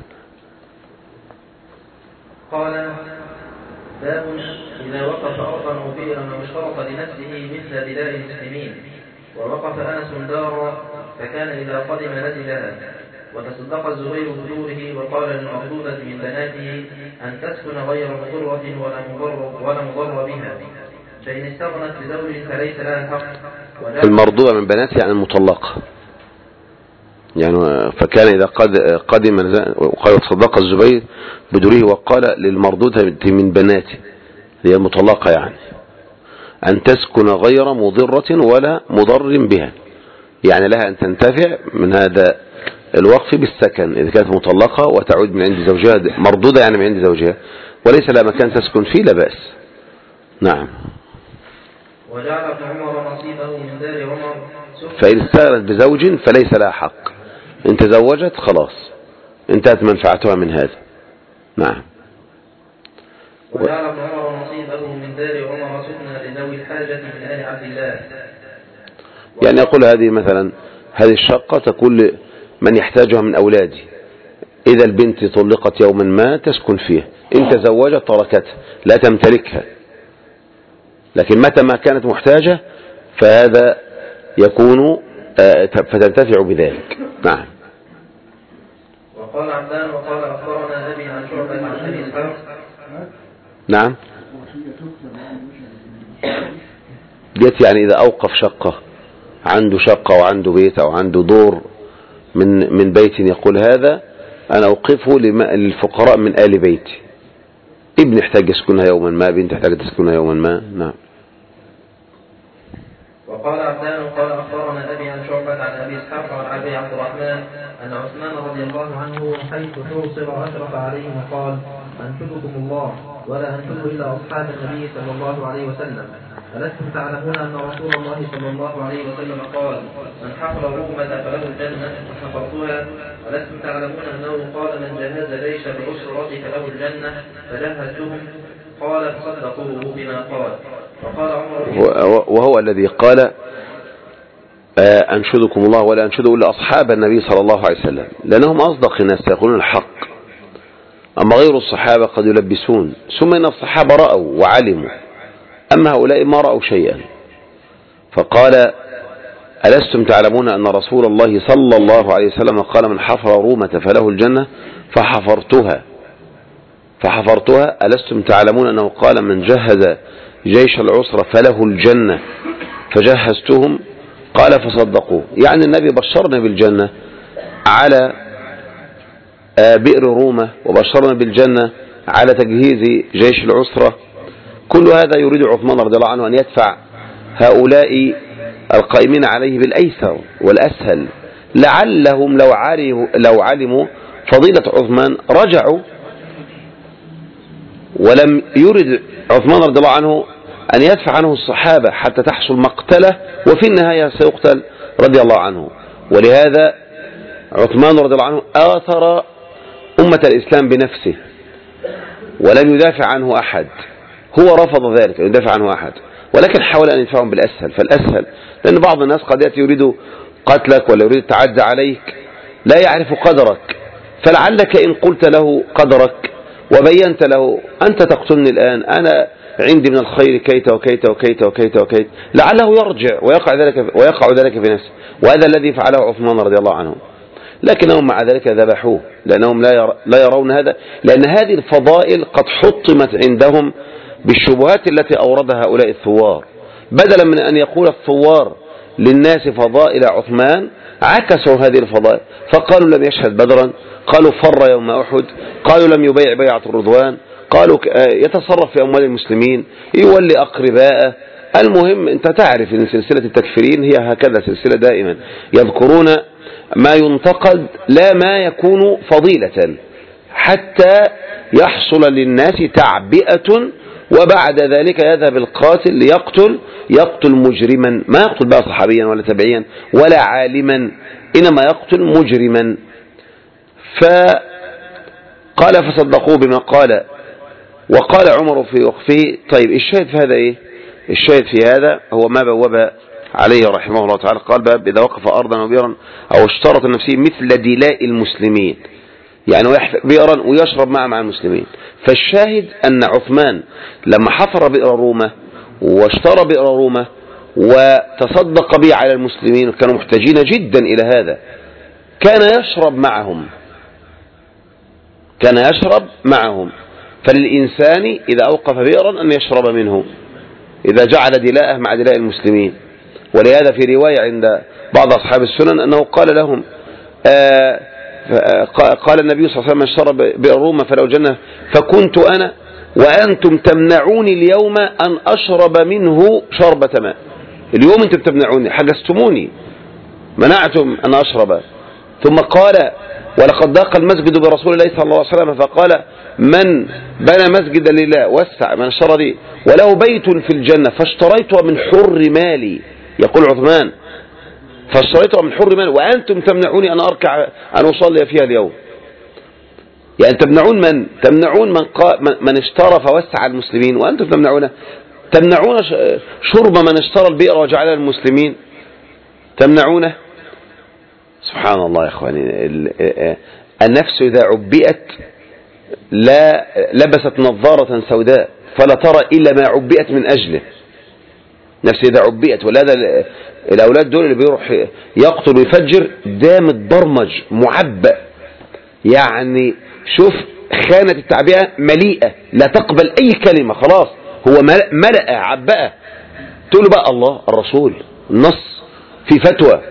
قال: باب إذا وقف أرضا أو بئرا أو اشترط لنفسه مثل بلاء المسلمين، ووقف أنس دارا فكان إذا قدم نزلها، وتصدق الزبير بدوره وقال للمردودة من بناته أن تسكن غير مضرة ولا مضر بها، فإن استغنت بزوج فليس لها حق. المردودة من بناته يعني المطلقة، يعني فكان إذا قدم وقال تصدق الزبير بدوره وقال للمردودة من بناته هي المطلقة، يعني أن تسكن غير مضرة ولا مضر بها، يعني لها أن تنتفع من هذا الوقف بالسكن إذا كانت مطلقة وتعود من عند زوجها، مردودة يعني من عند زوجها وليس لها مكان تسكن فيه لا بأس. نعم. وجعل ابن عمر نصيبه من دار عمر، فإن استغنت بزوج فليس لها حق، إن تزوجت خلاص انتهت منفعتها من هذا. نعم. وجعل ابن عمر نصيبه من دار عمر سكنا لذوي الحاجة من آل عبد الله، يعني يقول هذه مثلا هذه الشقة تكون من يحتاجها من أولادي، إذا البنت طلقت يوما ما تسكن فيها، إن تزوجت تركتها لا تمتلكها، لكن متى ما كانت محتاجة فهذا يكون فتنتفع بذلك. نعم. وقال عبدان وقال أخبرنا أبي عن شعبة عن أبي إسحاق. نعم. ديت يعني إذا أوقف شقة، عنده شقة وعنده بيت أو عنده دور من بيت، يقول هذا أنا أوقفه للفقراء من آل بيتي، ابن يحتاج يسكنها يوما ما، بنت تحتاج تسكنها يوما ما. نعم. وقال عبدان قال أخبرنا أبي عن شعبة عن أبي إسحاق عن أبي عبد الرحمن أن عثمان رضي الله عنه حيث حوصر أشرف عليهم وقال: أنشدكم الله ولا أنشد إلا أصحاب النبي صلى الله عليه وسلم، ألستم تعلمون أن رسول الله صلى الله عليه وسلم قال: من حفر رغمة فله الجنة فحفرتها، ألستم تعلمون أنه قال: من جهز جيش بالأسرة فله الجنة فجهزتهم، قال: فصدقوه بما قال. وقال عمر وهو الذي قال: أنشدكم الله ولا أنشد إلا أصحاب النبي صلى الله عليه وسلم، لأنهم أصدق الناس يقولون الحق، أما غير الصحابة قد يلبسون، ثم إن الصحابة رأوا وعلموا، أما هؤلاء ما رأوا شيئا. فقال: ألستم تعلمون أن رسول الله صلى الله عليه وسلم قال: من حفر رومة فله الجنة فحفرتها، ألستم تعلمون أنه قال: من جهز جيش العسرة فله الجنة فجهزتهم، قال: فصدقوه. يعني النبي بشرنا بالجنة على بئر رومة، وبشرنا بالجنة على تجهيز جيش العسرة. كل هذا يريد عثمان رضي الله عنه أن يدفع هؤلاء القائمين عليه بالأيسر والأسهل، لعلهم لو علموا فضيلة عثمان رجعوا، ولم يرد عثمان رضي الله عنه أن يدفع عنه الصحابة حتى تحصل مقتله، وفي النهاية سيقتل رضي الله عنه. ولهذا عثمان رضي الله عنه آثر أمة الإسلام بنفسه ولم يدافع عنه أحد، هو رفض ذلك أن يدافع عنه أحد، ولكن حاول أن يدفعهم بالأسهل فالأسهل، لأن بعض الناس قد يأتي يريد قتلك ولا يريد التعدي عليك لا يعرف قدرك، فلعلك إن قلت له قدرك وبينت له أنت تقتلني الآن، أنا عندي من الخير كيت وكيت وكيت وكيت وكيت، لعله يرجع ويقع ذلك في نفسه. وهذا الذي فعله عثمان رضي الله عنه، لكنهم مع ذلك ذبحوه لأنهم لا يرون هذا، لأن هذه الفضائل قد حطمت عندهم بالشبهات التي أوردها هؤلاء الثوار. بدلا من أن يقول الثوار للناس فضائل عثمان، عكسوا هذه الفضائل فقالوا لم يشهد بدرا، قالوا فر يوم أحد، قالوا لم يبيع بيعة الرضوان، قالوا يتصرف في أموال المسلمين، يولي أقرباءه. المهم أنت تعرف أن سلسلة التكفيرين هي هكذا سلسلة دائما، يذكرون ما ينتقد لا ما يكون فضيلة حتى يحصل للناس تعبئة، وبعد ذلك يذهب القاتل يقتل مجرما، ما يقتل بقى صحابيا ولا تبعيا ولا عالما، إنما يقتل مجرما. فقال فصدقوه بما قال، وقال عمر في وقفه. طيب الشاهد في هذا إيه؟ الشاهد في هذا هو ما بوب عليه رحمه الله تعالى، قال باب إذا وقف أرضا وبئرا أو اشترط نفسه مثل دلاء المسلمين، يعني يحفر بئرا ويشرب مع المسلمين. فالشاهد أن عثمان لما حفر بئر رومة واشترى بئر رومة وتصدق به على المسلمين وكانوا محتاجين جدا إلى هذا، كان يشرب معهم. فللإنسان إذا أوقف بئرا أن يشرب منه إذا جعل دلاءه مع دلاء المسلمين. ولهذا في رواية عند بعض أصحاب السنن أنه قال لهم قال النبي صلى الله عليه وسلم من شرب بئر رومة فله جنة، فكنت أنا وأنتم تمنعوني اليوم أن أشرب منه شربة ماء. اليوم أنتم تمنعوني، حجزتموني، منعتم أن أشرب. ثم قال ولقد ضاق المسجد برسول الله صلى الله عليه وسلم، فقال من بنى مسجدا لله وسع من اشترى لي وله بيت في الجنة فاشتريته من حر مالي، يقول عثمان فاشتريته من حر مالي وأنتم تمنعوني أن أركع أن أصلي فيها اليوم. يعني تمنعون من اشترى فوسع المسلمين، وأنتم تمنعون شرب من اشترى البئر وجعلها المسلمين، تمنعونه. سبحان الله يا إخواني، النفس إذا عبئت لا لبست نظارة سوداء فلا ترى إلا ما عبئت من أجله. نفس إذا عبئت. ولهذا الأولاد دول اللي بيروح يقتل ويفجر ده متبرمج معبأ، يعني شوف خانة التعبئة مليئة لا تقبل أي كلمة، خلاص هو ملأ عبأة. تقول له بقى الله الرسول النص في فتوى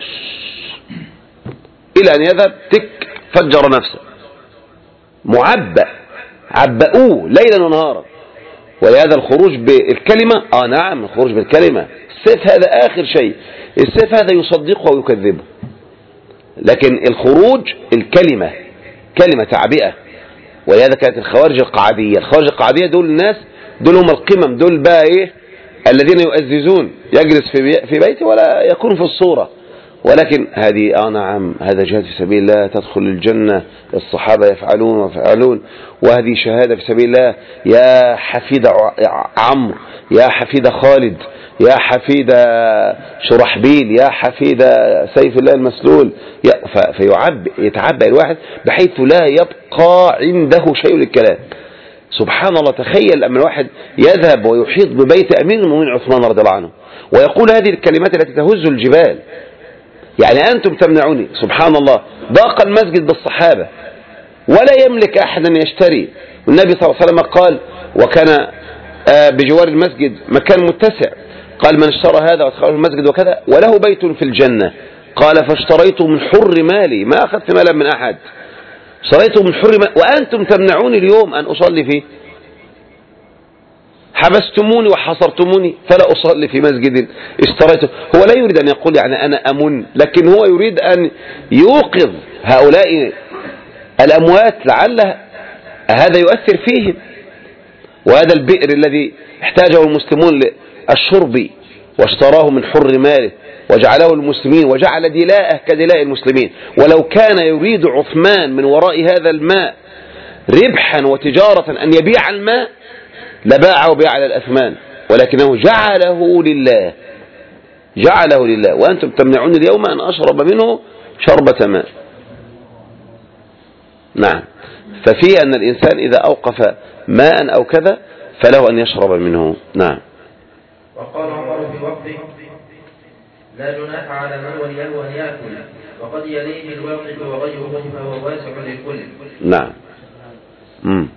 إلى أن يذهب تك فجر نفسه، معبأ، عبأوه ليلا ونهارا. ولهذا الخروج بالكلمة نعم الخروج بالكلمة، السيف هذا آخر شيء، السيف هذا يصدقه ويكذبه، لكن الخروج الكلمة كلمة تعبئة. ولهذا كانت الخوارج القعدية دول الناس دول هم القمم، دول بقى ايه الذين يؤززون، يجلس في بيته ولا يكون في الصورة. ولكن هذه نعم هذا جهاد في سبيل الله تدخل الجنة، الصحابة يفعلون ويفعلون، وهذه شهادة في سبيل الله. يا حفيد عمرو، يا حفيد خالد، يا حفيد شرحبيل، يا حفيد سيف الله المسلول، يتعبأ الواحد بحيث لا يبقى عنده شيء للكلام. سبحان الله، تخيل لما الواحد يذهب ويحيط ببيت أمير المؤمنين عثمان رضي الله عنه ويقول هذه الكلمات التي تهز الجبال، يعني أنتم تمنعوني. سبحان الله، ضاق المسجد بالصحابة ولا يملك أحد أن يشتري. والنبي صلى الله عليه وسلم قال وكان بجوار المسجد مكان متسع، قال من اشترى هذا وادخله المسجد وكذا وله بيت في الجنة، قال فاشتريته من حر مالي، ما أخذت مالا من أحد، اشتريته من حر مالي وأنتم تمنعوني اليوم أن أصلي فيه، حبستموني وحصرتموني فلا أصلي في مسجد اشتريته. هو لا يريد أن يقول يعني أنا أمن، لكن هو يريد أن يوقظ هؤلاء الأموات لعل هذا يؤثر فيهم. وهذا البئر الذي احتاجه المسلمون للشرب واشتراه من حر ماله وجعله المسلمين وجعل دلاءه كدلاء المسلمين. ولو كان يريد عثمان من وراء هذا الماء ربحا وتجارة أن يبيع الماء لباعه وبيع على الأثمان، ولكنه جعله لله. وأنتم تمنعون اليوم أن أشرب منه شربة ماء. نعم. ففي أن الإنسان إذا أوقف ماء أو كذا فله أن يشرب منه. نعم. وقال عمر في وقته لا جناح على من وليه أن يأكل وقد يليه الواقف وغيره فهو واسع للكل. نعم. المشهور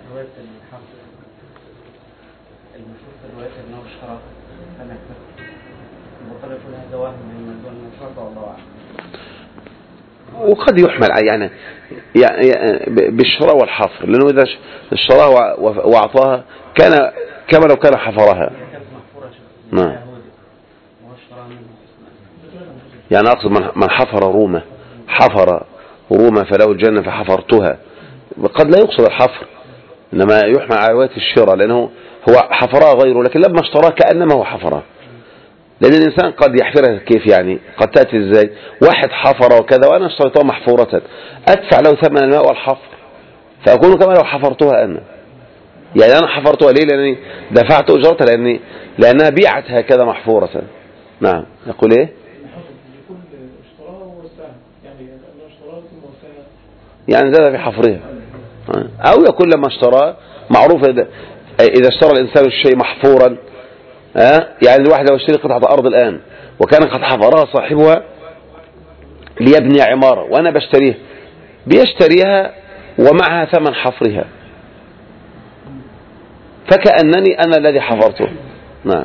في الروايات أنه اشترى أنا وقال يقول هذا واحد من دون شرطة والله أعلم. وقد يحمل يعني بالشراء والحفر، لأنه إذا اشتراها وأعطاها كان كما لو كان حفرها. نعم. يعني أقصد من حفر رومة، حفر رومة فله الجنة فحفرتها، قد لا يقصد الحفر إنما يحمل على رواية الشراء، لأنه هو حفرها غيره لكن لما اشتراه كأنما هو حفرها. لأن الإنسان قد يحفرها كيف يعني؟ قد تأتي إزاي؟ واحد حفر وكذا وأنا اشتريتها محفورة أدفع له ثمن الماء والحفر فأكون كما لو حفرتها أنا. يعني أنا حفرتها ليه؟ لأنني دفعت أجرتها لأنها بيعت هكذا محفورة. نعم. يقول إيه؟ يعني زاد في حفرها، أو يكون لما اشترى معروف إذا اشترى الإنسان الشيء محفورا يعني الواحد لو اشتري قطعة أرض الآن وكان قد حفرها صاحبها ليبني عمارة وأنا بشتريها بيشتريها ومعها ثمن حفرها فكأنني أنا الذي حفرته. نعم.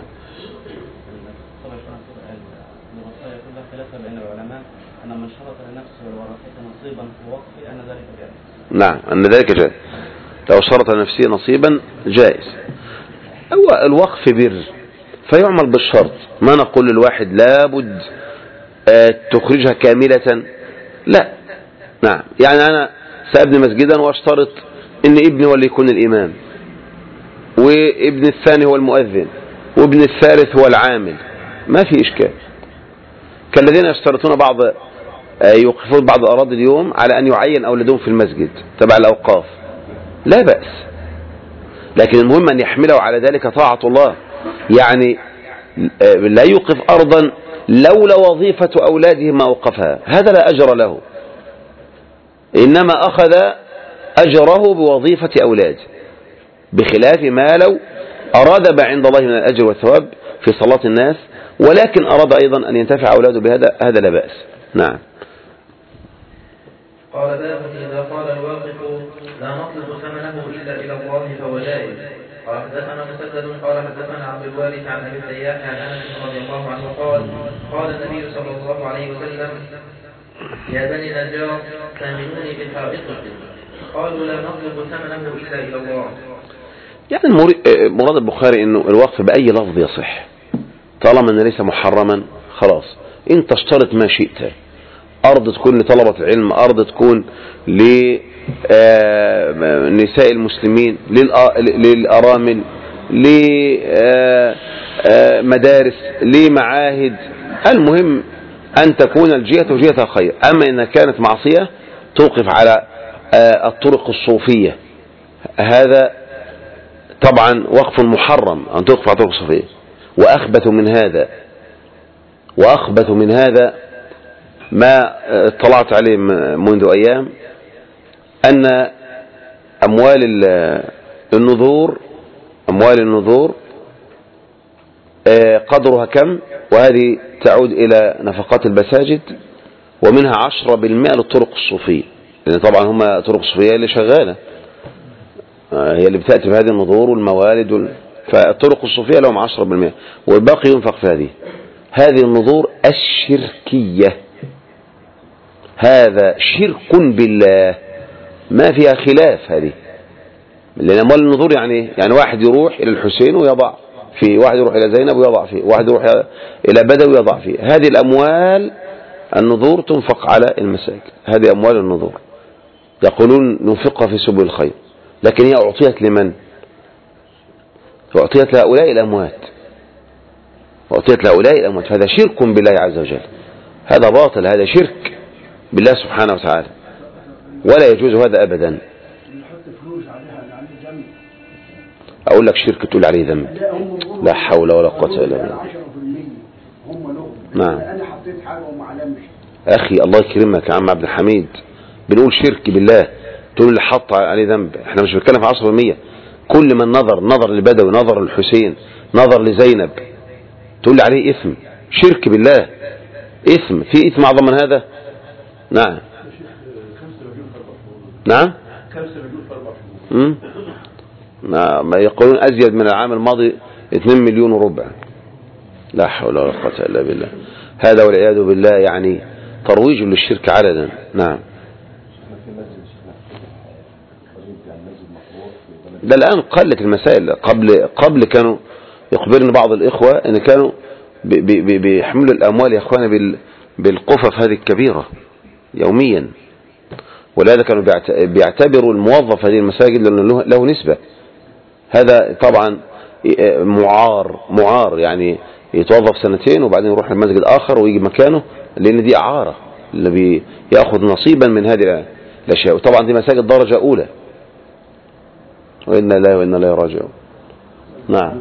نعم أن ذلك جائز. لو شرط نفسه نصيبا جائز. هو الوقف بر فيعمل بالشرط، ما نقول للواحد لابد تخرجها كاملة، لا. نعم. يعني أنا سأبني مسجدا واشترط إن ابني هو اللي يكون الإمام وابن الثاني هو المؤذن وابن الثالث هو العامل، ما في إشكال. كالذين يشترطون يوقفون بعض الأراضي اليوم على أن يعين أولادهم في المسجد تبع الأوقاف، لا بأس، لكن المهم أن يحمله على ذلك طاعة الله. يعني لا يوقف أرضا لولا وظيفة أولاده ما أوقفها، هذا لا أجر له، إنما أخذ أجره بوظيفة أولاده، بخلاف ما لو أراد ما عند الله من الأجر والثواب في صلاة الناس ولكن أراد أيضا أن ينتفع أولاده بهذا، هذا لا بأس. نعم. قال باب إذا قال الواقف لا نطلب ثمنه إلا إلى الله فهو جائز. قال حدثنا مسدد قال حدثنا عبد الوارث عن أبي التياح عن أنس رضي الله عنه قال النبي صلى الله عليه وسلم يا بني نجار ثامنوني بحائطكم قالوا لا نطلب ثمنه إلا إلى الله. يعني مراد البخاري انه الوقف بأي لفظ يصح طالما انه ليس محرما خلاص. انت اشترط ما شئت، ارض تكون لطلبة العلم، ارض تكون لنساء المسلمين، للأرامل، لمدارس، لمعاهد، المهم ان تكون الجهة جهة خير. اما ان كانت معصية توقف على الطرق الصوفية، هذا طبعا وقف محرم أن توقف على الطرق الصوفية. وأخبث من هذا ما اطلعت عليه منذ أيام أن أموال النذور قدرها كم، وهذه تعود إلى نفقات المساجد ومنها 10% للطرق الصوفية، لأن طبعا هم طرق الصوفية اللي شغالة هي اللي بتأتي بهذه النذور والموالد فالطرق الصوفية لهم 10% والباقي ينفق في هذه النذور الشركية. هذا شرك بالله ما فيها خلاف. هذه لأن أموال النذور يعني واحد يروح إلى الحسين ويضع فيه، واحد يروح إلى زينب ويضع فيه، واحد يروح إلى بدوي ويضع فيه. هذه الأموال النذور تنفق على المساجد، هذه أموال النذور يقولون ننفقها في سبيل الخير، لكن هي أعطيت لمن؟ أعطيت لهؤلاء الأموات، هذا شرك بالله عز وجل، هذا باطل، هذا شرك بالله سبحانه وتعالى ولا يجوز هذا أبدا. أقول لك شرك تقول عليه ذنب، لا حول ولا قوة إلا بالله. نعم أخي الله يكرمك يا عم عبد الحميد، بنقول شرك بالله تقول اللي حط عليه ذنب. احنا مش بنتكلم في 10%. كل من نظر للبدوي، نظر للحسين، نظر لزينب، تقول لي عليه إثم، شرك بالله، إثم، في إثم أعظم من هذا؟ نعم. نعم. نعم. يقولون أزيد من العام الماضي 2 مليون وربع. لا حول ولا قوة إلا بالله. هذا والعياذ بالله يعني ترويج للشرك علنا. نعم. ده الآن قلت المسائل. قبل كانوا يخبرني بعض الإخوة أن كانوا بيحملوا الأموال يا أخوانا بالقفف هذه الكبيرة يوميا، ولهذا كانوا بيعتبروا الموظف هذه المساجد لأنه له نسبة. هذا طبعا معار، يعني يتوظف 2 وبعدين يروح لمسجد آخر ويجي مكانه، لأن دي إعارة، اللي بيأخذ نصيبا من هذه الأشياء. وطبعا دي مساجد درجة أولى، وإنا لا وإنا لا راجعون. نعم.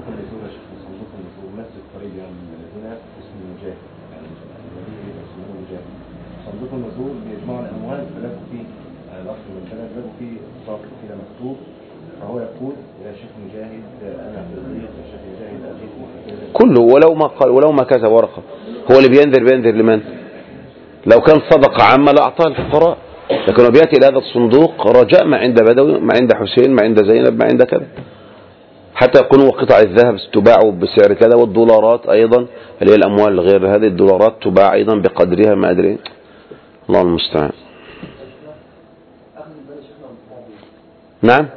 صندوق النزول بيجمعوا الأموال، فلاقوا فيه الأخ من البلد لقوا فيه صاف كده مكتوب، فهو يقول يا شيخ مجاهد أنا في الطريق، يا شيخ مجاهد أجيكم كله، ولو ما كتب ورقة. هو اللي بينذر لمن؟ لو كان صدقة عامة لأعطاه الفقراء، لكن هو بيأتي إلى هذا الصندوق رجاء ما عند بدوي، ما عند حسين، ما عند زينب، ما عند كذا. حتى يكونوا قطع الذهب تباع بسعر كذا، والدولارات أيضا اللي هي الأموال غير هذه الدولارات تباع أيضا بقدرها، ما أدري. الله المستعان. نعم.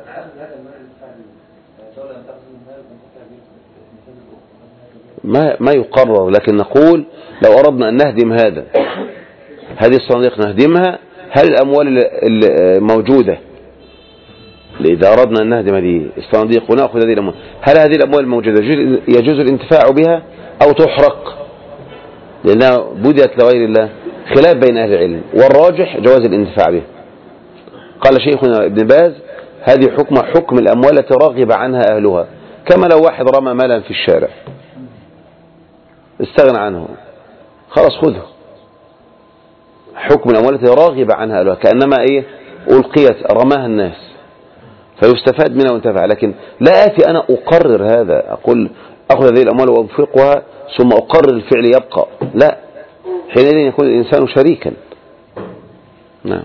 ما يقرر، لكن نقول لو أردنا أن نهدم هذه الصناديق نهدمها، هل الأموال الموجودة إذا أردنا أن نهدم هذه الصناديق ونأخذ هذه الأموال، هل هذه الأموال الموجودة يجوز الانتفاع بها أو تحرق لأنها بدأت لغير الله؟ خلاف بين أهل العلم، والراجح جواز الانتفاع بها. قال شيخنا ابن باز هذه حكم الأموال التي رغب عنها أهلها، كما لو واحد رمى مالا في الشارع استغنى عنه، خلاص خذه. حكم الأموال التي راغب عنها أهلها، كأنما ألقيت رماها الناس فيستفاد منها وانتفع. لكن لا آتي أنا أقرر هذا، أقول أخذ هذه الأموال وأنفقها ثم أقرر الفعل يبقى، لا، حينئذ يكون الإنسان شريكا. نعم.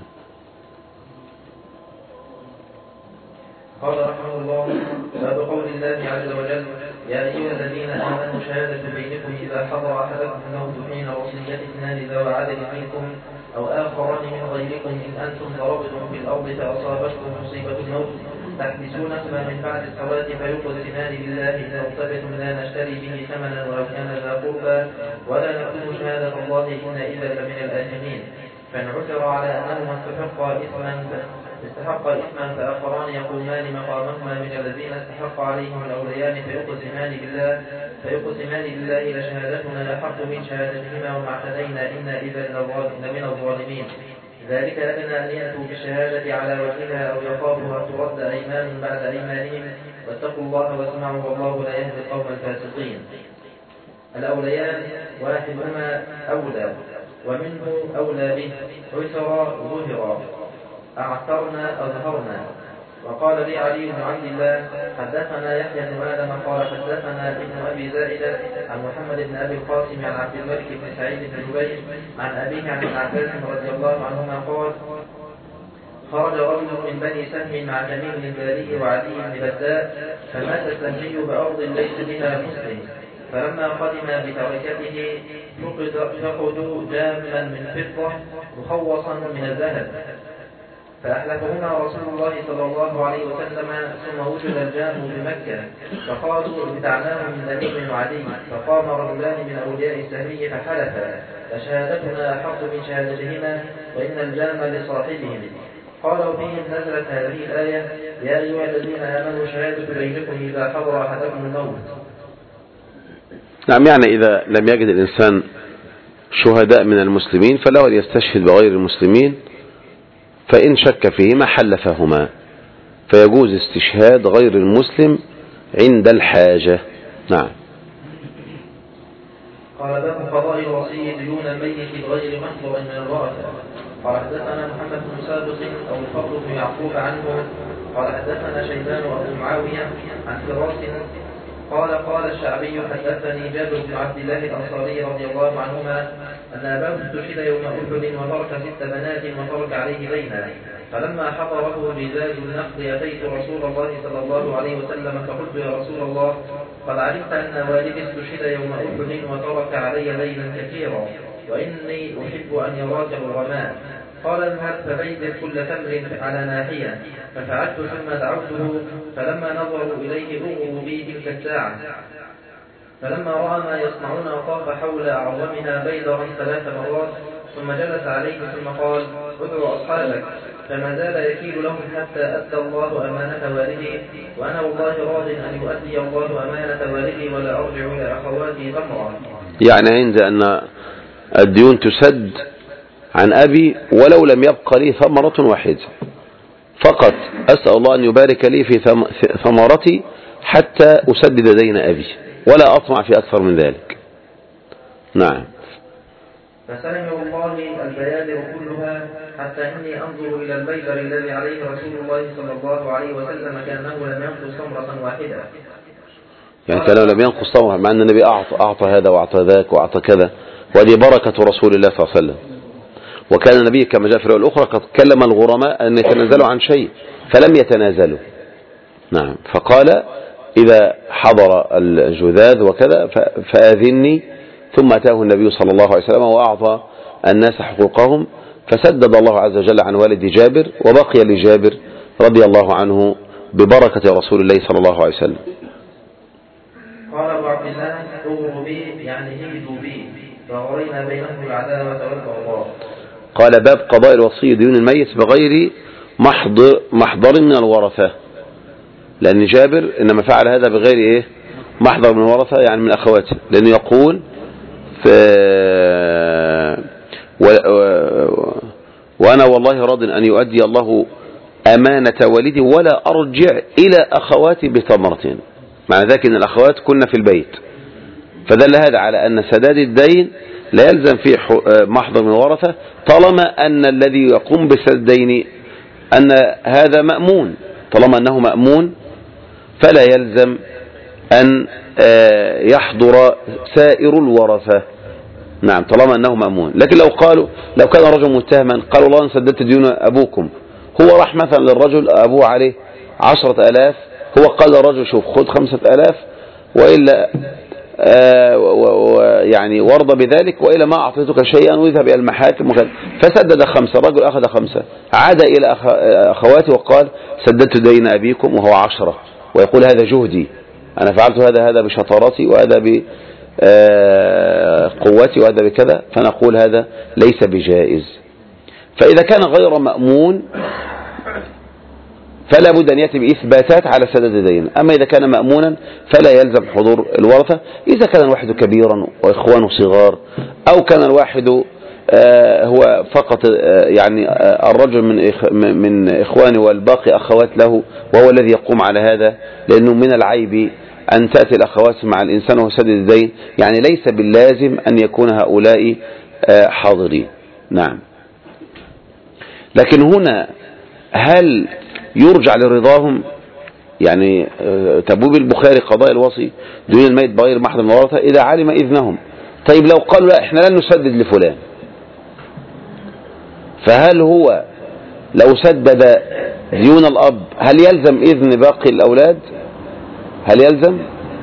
قال رحمه الله: باب قول الله عز وجل: يا أيها الذين آمنوا شهادة بينكم إذا حضر أحدكم الموت حين وصية 2 ذوي عدل منكم أو آخران من غيركم إن أنتم ضربتم في الأرض فأصابتكم مصيبة الموت تحبسونهما من بعد الصلاة فيقسمان بالله إن ارتبتم لا نشتري به ثمنا ولو كان ذا قربى ولا نكتم شهادة الله إن إذا لمن الآثمين. فإن عثر على أنهما استحق إثما فآخران يقومان مقامهما من الذين استحق عليهم الأوليان فيقسمان بالله لشهادتنا أحق من شهادتهما وما اعتدينا إنا إذا لمن الظالمين. ذلك أدنى أن يأتوا بالشهادة على وجهها أو يخافوا أن ترد أيمان بعد أيمانهم واتقوا الله واسمعوا والله لا يهدي القوم الفاسقين. الأوليان واحدهما أولى ومنه أولى به، عثر ظهر، أعثرنا أظهرنا. وقال لي علي بن عبد الله حدثنا يحيى بن آدم قال حدثنا ابن أبي زائدة عن محمد بن أبي القاسم عن عبد الملك بن سعيد بن جبير عن أبيه عن ابن عباس رضي الله عنهما قال: خرج رجل من بني سهم مع تميم الداري وعدي بن بداء فمات السهمي بأرض ليس بها مسلم، فلما قدم بتركته فقدوا جاما من فضة مخوصا من الذهب، فأحلفهما رسول الله صلى الله عليه وسلم ثم وجد الجام بمكة فقالوا ابتعناه من تميم وعدي، فقام رجلان من أولياء السهمي فحلفا فشهادتنا أحق من شهادتهما وإن الجام لصاحبهم. قالوا فيهم نزلت هذه الآية: يا أيها الذين آمنوا شهادة بينكم إذا حضر أحدكم الموت. نعم، يعني إذا لم يجد الإنسان شهداء من المسلمين فله أن يستشهد بغير المسلمين، فإن شك فيهما حلفهما، فيجوز استشهاد غير المسلم عند الحاجة. نعم. قال: باب قضاء الوصي ديون الميت بغير محضر من الورثة. قال حدثنا محمد بن سابق أو الفضل بن يعقوب عنه قال حدثنا شيبان وأبو معاوية عن فراس قال الشعبي حدثني جابر بن عبد الله الأنصاري رضي الله عنهما أن أباه استشهد يوم أحد وترك 6 بنات وترك عليه دينا، فلما حضره جزاز النخل أتيت رسول الله صلى الله عليه وسلم فقلت يا رسول الله قد علمت أن والدي استشهد يوم أحد وترك علي دينا كثيرا وإني أحب أن يراك الغرماء. قال اذهب فبيدر كل تمر على ناحية، ففعلت ثم دعوته فلما نظروا إليه بغوا بي تلك الساعة، فلما رأى ما يصنعون طاف حول أعظمها بيدرا 3 مرات ثم جلس عليه ثم قال ادعو أصحابك، فما زال يكيل لهم حتى أدى الله أمانة والدي، وأنا والله راض أن يؤدي الله أمانة والدي ولا أرجع إلى أخواتي ثمرا. يعني عند أن الديون تسد عن أبي ولو لم يبق لي ثمرة واحدة فقط، أسأل الله أن يبارك لي في ثمرتي حتى أسدد دين أبي ولا أطمع في أكثر من ذلك. نعم. فسلم الله البيادر كلها حتى إني أنظر إلى البيدر الذي عليه رسول الله صلى الله عليه وسلم كأنه لم ينقص ثمرة واحدة. يعني كلام لم ينقص ثمرة، مع أن النبي أعطى هذا وأعطى ذاك وأعطى كذا، وهذه بركة رسول الله صلى الله عليه وسلم. وكان النبي كما جاء في الرواية الأخرى قد كلم الغرماء أن يتنازلوا عن شيء فلم يتنازلوا. نعم. فقال إذا حضر الجذاذ وكذا فآذني، ثم أتاه النبي صلى الله عليه وسلم وأعطى الناس حقوقهم، فسدد الله عز وجل عن والد جابر وبقي لجابر رضي الله عنه ببركة رسول الله صلى الله عليه وسلم. قال أبو عبد الله اغروا بي يعني هيدوا بي فغرينا بينهم العداوة والبغضاء. قال باب قضاء الوصي ديون الميت بغير محضر من الورثة، لأن جابر إنما فعل هذا بغير إيه محضر من الورثة، يعني من أخواته، لأنه يقول وأنا والله راض أن يؤدي الله أمانة والدي ولا أرجع إلى أخواتي بثمرتين. معنى ذلك أن الأخوات كنا في البيت، فدل هذا على أن سداد الدين لا يلزم فيه محضر من الورثة، طالما أن الذي يقوم بسداد الدين أن هذا مأمون، طالما أنه مأمون فلا يلزم أن يحضر سائر الورثة. نعم، طالما أنه مأمون. لكن لو كان رجل متهما قالوا الله أن سددت ديون أبوكم، هو راح مثلا للرجل أبوه عليه 10,000، هو قال للرجل شوف خذ 5,000 وإلا يعني وارضى بذلك وإلا ما أعطيتك شيئا ويذهب إلى المحاكم وكذا، فسدد 5، الرجل أخذ 5، عاد إلى أخواته وقال سددت دين أبيكم وهو 10، ويقول هذا جهدي، أنا فعلت هذا بشطارتي وهذا بقوتي وهذا بكذا، فنقول هذا ليس بجائز. فإذا كان غير مأمون فلا بد أن يأتي بإثباتات على سداد الدين. أما إذا كان مأمونا فلا يلزم حضور الورثة. إذا كان الواحد كبيرا وإخوانه صغار، أو كان الواحد هو فقط يعني الرجل من إخوانه والباقي أخوات له وهو الذي يقوم على هذا، لأنه من العيب أن تأتي الأخوات مع الإنسان وهو سدد الدين، يعني ليس باللازم أن يكون هؤلاء حاضرين. نعم. لكن هنا هل يرجع لرضاهم؟ يعني تبويب البخاري قضاء الوصي دون الميت بغير محضر من الورثة إذا علم إذنهم. طيب لو قالوا لا احنا لن نسدد لفلان، فهل هو لو سدد ديون الأب هل يلزم إذن باقي الأولاد؟ هل يلزم؟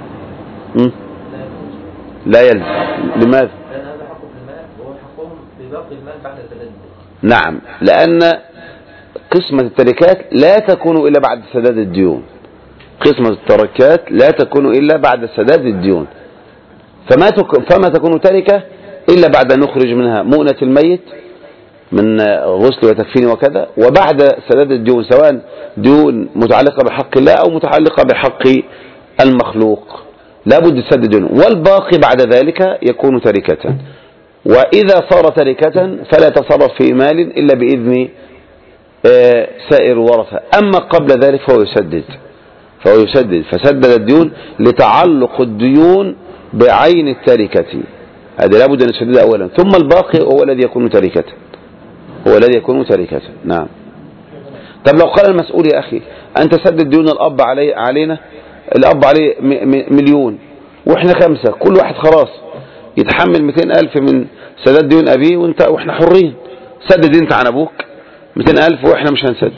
لا يلزم. لماذا؟ لأن هذا حق في المال وهو حقهم بباقي المال بعد السداد. نعم، لأن قسمة التركات لا تكون إلا بعد سداد الديون. قسمة التركات لا تكون إلا بعد سداد الديون، فما تكون تركة إلا بعد أن نخرج منها مؤنة الميت من غسل وتكفين وكذا، وبعد سداد الديون، سواء ديون متعلقة بحق الله أو متعلقة بحق المخلوق، لا بد تسدد الديون، والباقي بعد ذلك يكون تركة. وإذا صار تركة فلا تصرف في مال إلا بإذن سائر الورثة. أما قبل ذلك فهو يسدد فسدد الديون لتعلق الديون بعين التركة، هذا لا بد أن يسدد أولا، ثم الباقي هو الذي يكون تركة. هو الذي يكون تركة. نعم. طب لو قال المسؤول يا أخي أنت سدد ديون الأب علينا، الأب عليه مليون وإحنا 5، كل واحد خلاص يتحمل 200,000 من سداد ديون أبيه وإحنا حرين، سدد أنت عن أبوك 200,000 وإحنا مش هنسدد.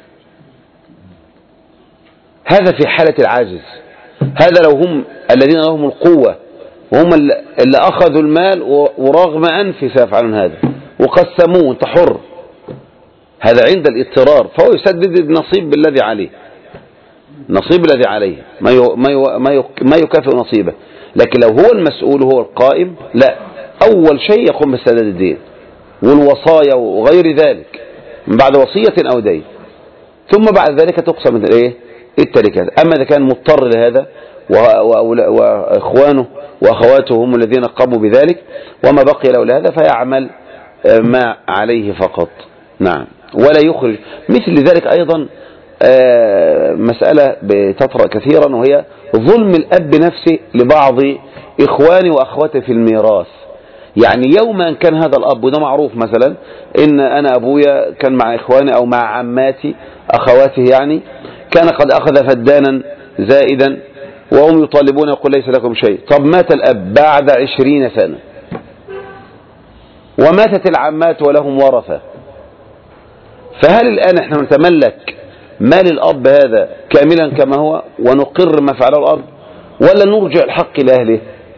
هذا في حالة العاجز. هذا لو هم الذين لهم القوة وهم اللي أخذوا المال ورغم أنف سيفعلون هذا وقسموه، أنت حر. هذا عند الاضطرار، فهو يسدد النصيب بالذي عليه، نصيب الذي عليه ما يكافئ نصيبه. لكن لو هو المسؤول هو القائم، لا، أول شيء يقوم بسداد الدين والوصايا وغير ذلك من بعد وصية أو دين، ثم بعد ذلك تقسم التركات. أما إذا كان مضطر لهذا وإخوانه وأخواته هم الذين قاموا بذلك وما بقي له لهذا فيعمل ما عليه فقط. نعم. ولا يخرج. مثل ذلك أيضا مسألة بتطرأ كثيرا، وهي ظلم الأب نفسه لبعض إخوانه وأخواته في الميراث. يعني يوم أن كان هذا الأب، وده معروف مثلا إن أنا أبويا كان مع إخواني أو مع عماتي أخواته، يعني كان قد أخذ فدانا زائدا وهم يطالبون يقول ليس لكم شيء. طب مات الأب بعد 20 سنة وماتت العمات ولهم ورثة، فهل الآن احنا نتملك مال الأب هذا كاملا كما هو ونقر ما فعله الأب، ولا نرجع الحق لأهله؟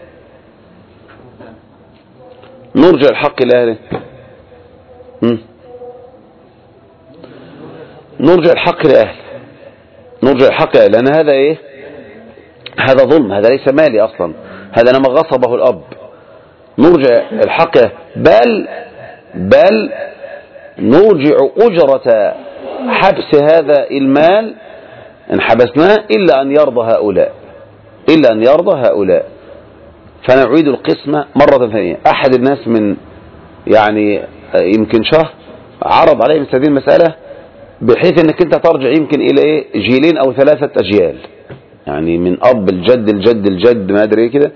نرجع الحق لأهله. نرجع الحق لأهله، نرجع الحق لأهله، لأن هذا هذا ظلم، هذا ليس مالي أصلا، هذا لما غصبه الأب. نرجع الحق، بل نرجع أجرة حبس هذا المال إن حبسناه إلا أن يرضى هؤلاء، فنعيد القسمة مرة ثانية. أحد الناس من يعني يمكن شهر عرض عليه مثل هذه المسألة، بحيث أنك أنت ترجع يمكن إلى جيلين أو 3 أجيال، يعني من أب الجد الجد الجد ما أدري كده.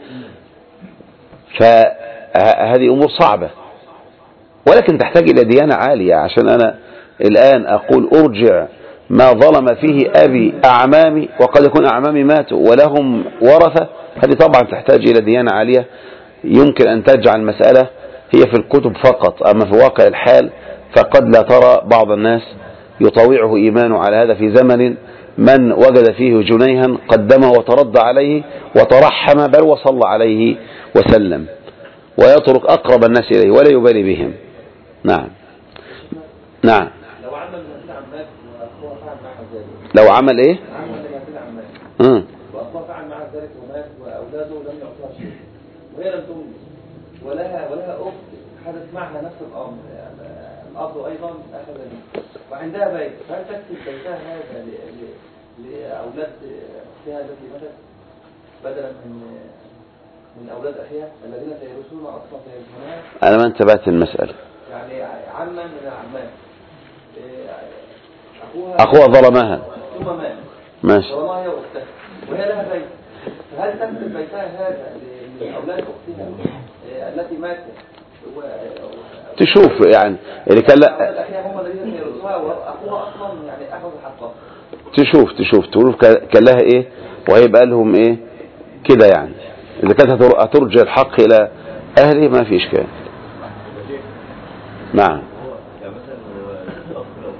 فهذه أمور صعبة، ولكن تحتاج إلى ديانة عالية. عشان أنا الآن أقول أرجع ما ظلم فيه أبي أعمامي، وقد يكون أعمامي ماتوا ولهم ورثة، هذه طبعا تحتاج إلى ديانة عالية. يمكن أن تجعل المسألة هي في الكتب فقط، أما في واقع الحال فقد لا ترى بعض الناس يطوعه إيمانه على هذا في زمن من وجد فيه جنيها قدمه وترضى عليه وترحم بل وصلى عليه وسلم، ويترك أقرب الناس إليه ولا يبالي بهم. نعم. نعم. لو عمل مثل عمات وأخوه فعل معها ذلك. لو عمل إيه؟ عمل مثل عمات وأخوه فعل معها ذلك ومات وأولاده لم يعطوها شيء وهي لم تملك، ولها أخت حدث معها نفس الأمر، يعني الأب أيضا أخذ منه وعندها بيت، فهل تكتب بيتها هذا لأولاد أختها التي ماتت بدلا من أولاد أخيها الذين سيرثون أصلا سيرثونها؟ أنا ما انتبهت المسألة. يعني عما من الأعمال أخوها ظلمها ثم مات، ماشي، ظلمها هي وأختها وهي لها بيت، فهل تكتب بيتها هذا لأولاد أختها التي ماتت؟ تشوف يعني اللي كان لا هم الذين يرثوها وأخوها أصلا يعني أخذ حقها. تشوف كان لها إيه وهيبقى لهم إيه كده، يعني إذا كانت هترجع الحق إلى أهله ما في إشكال. نعم. يعني مثلا الأخ لو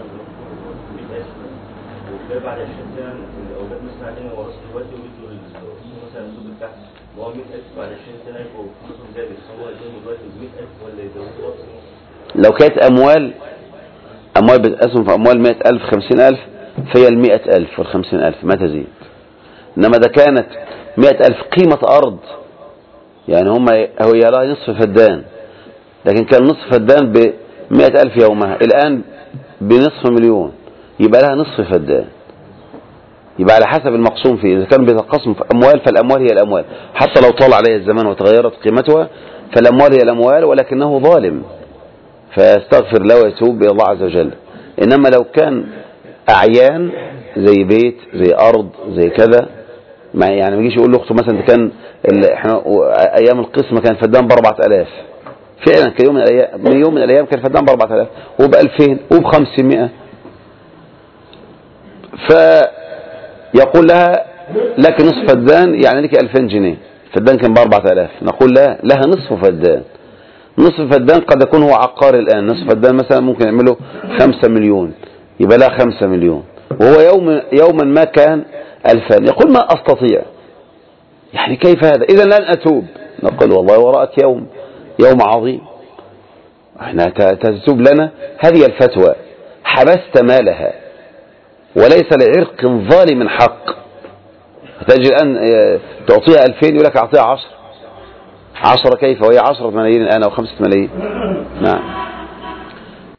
بعد 20 سنة الأولاد مثلا عندنا ورثة دلوقتي وبيدوا مثلا الزوج بتاعهم وهو 100,000 بعد 20 سنة يبقوا فلوسهم زادت، هو يديهم دلوقتي 100,000 ولا يزودوا أكثر؟ لو كانت أموال بتقسم في أموال 100,000 50,000 فهي 100,000 وال50,000 ما تزيد. إنما ده كانت 100,000 قيمة أرض، يعني هي لها نصف فدان، لكن كان نصف فدان ب100,000 يومها، الآن بنصف مليون، يبقى لها نصف فدان. يبقى على حسب المقسوم فيه، إذا كان بيتقسم في أموال فالأموال هي الأموال، حتى لو طال عليها الزمان وتغيرت قيمتها فالأموال هي الأموال، ولكنه ظالم فيستغفر له ويتوب إلى الله عز وجل. إنما لو كان أعيان زي بيت زي أرض زي كذا، يعني ما يجيش يقول لأخته مثلا كان احنا أيام القسمة كان فدان ب4,000 فعلا كان يوم من الأيام كان فدان ب4000 وب2000 وب500. فيقول لها لك نصف فدان، يعني لك 2000 جنيه. فدان كان ب4000، نقول لها نصف فدان. نصف فدان قد يكون هو عقار الآن، نصف فدان مثلا ممكن يعمله 5 مليون، يبقى لها 5 مليون، وهو يوما ما كان 2000. يقول ما أستطيع، يعني كيف هذا؟ إذا لن أتوب. نقول والله وراءك يوم عظيم، احنا تتوب لنا؟ هذه الفتوى، حبست مالها وليس لعرق ظالم حق. تجي الآن تعطيها 2000 يقول لك أعطيها 10 كيف وهي 10 ملايين الآن أو 5 ملايين؟ نعم.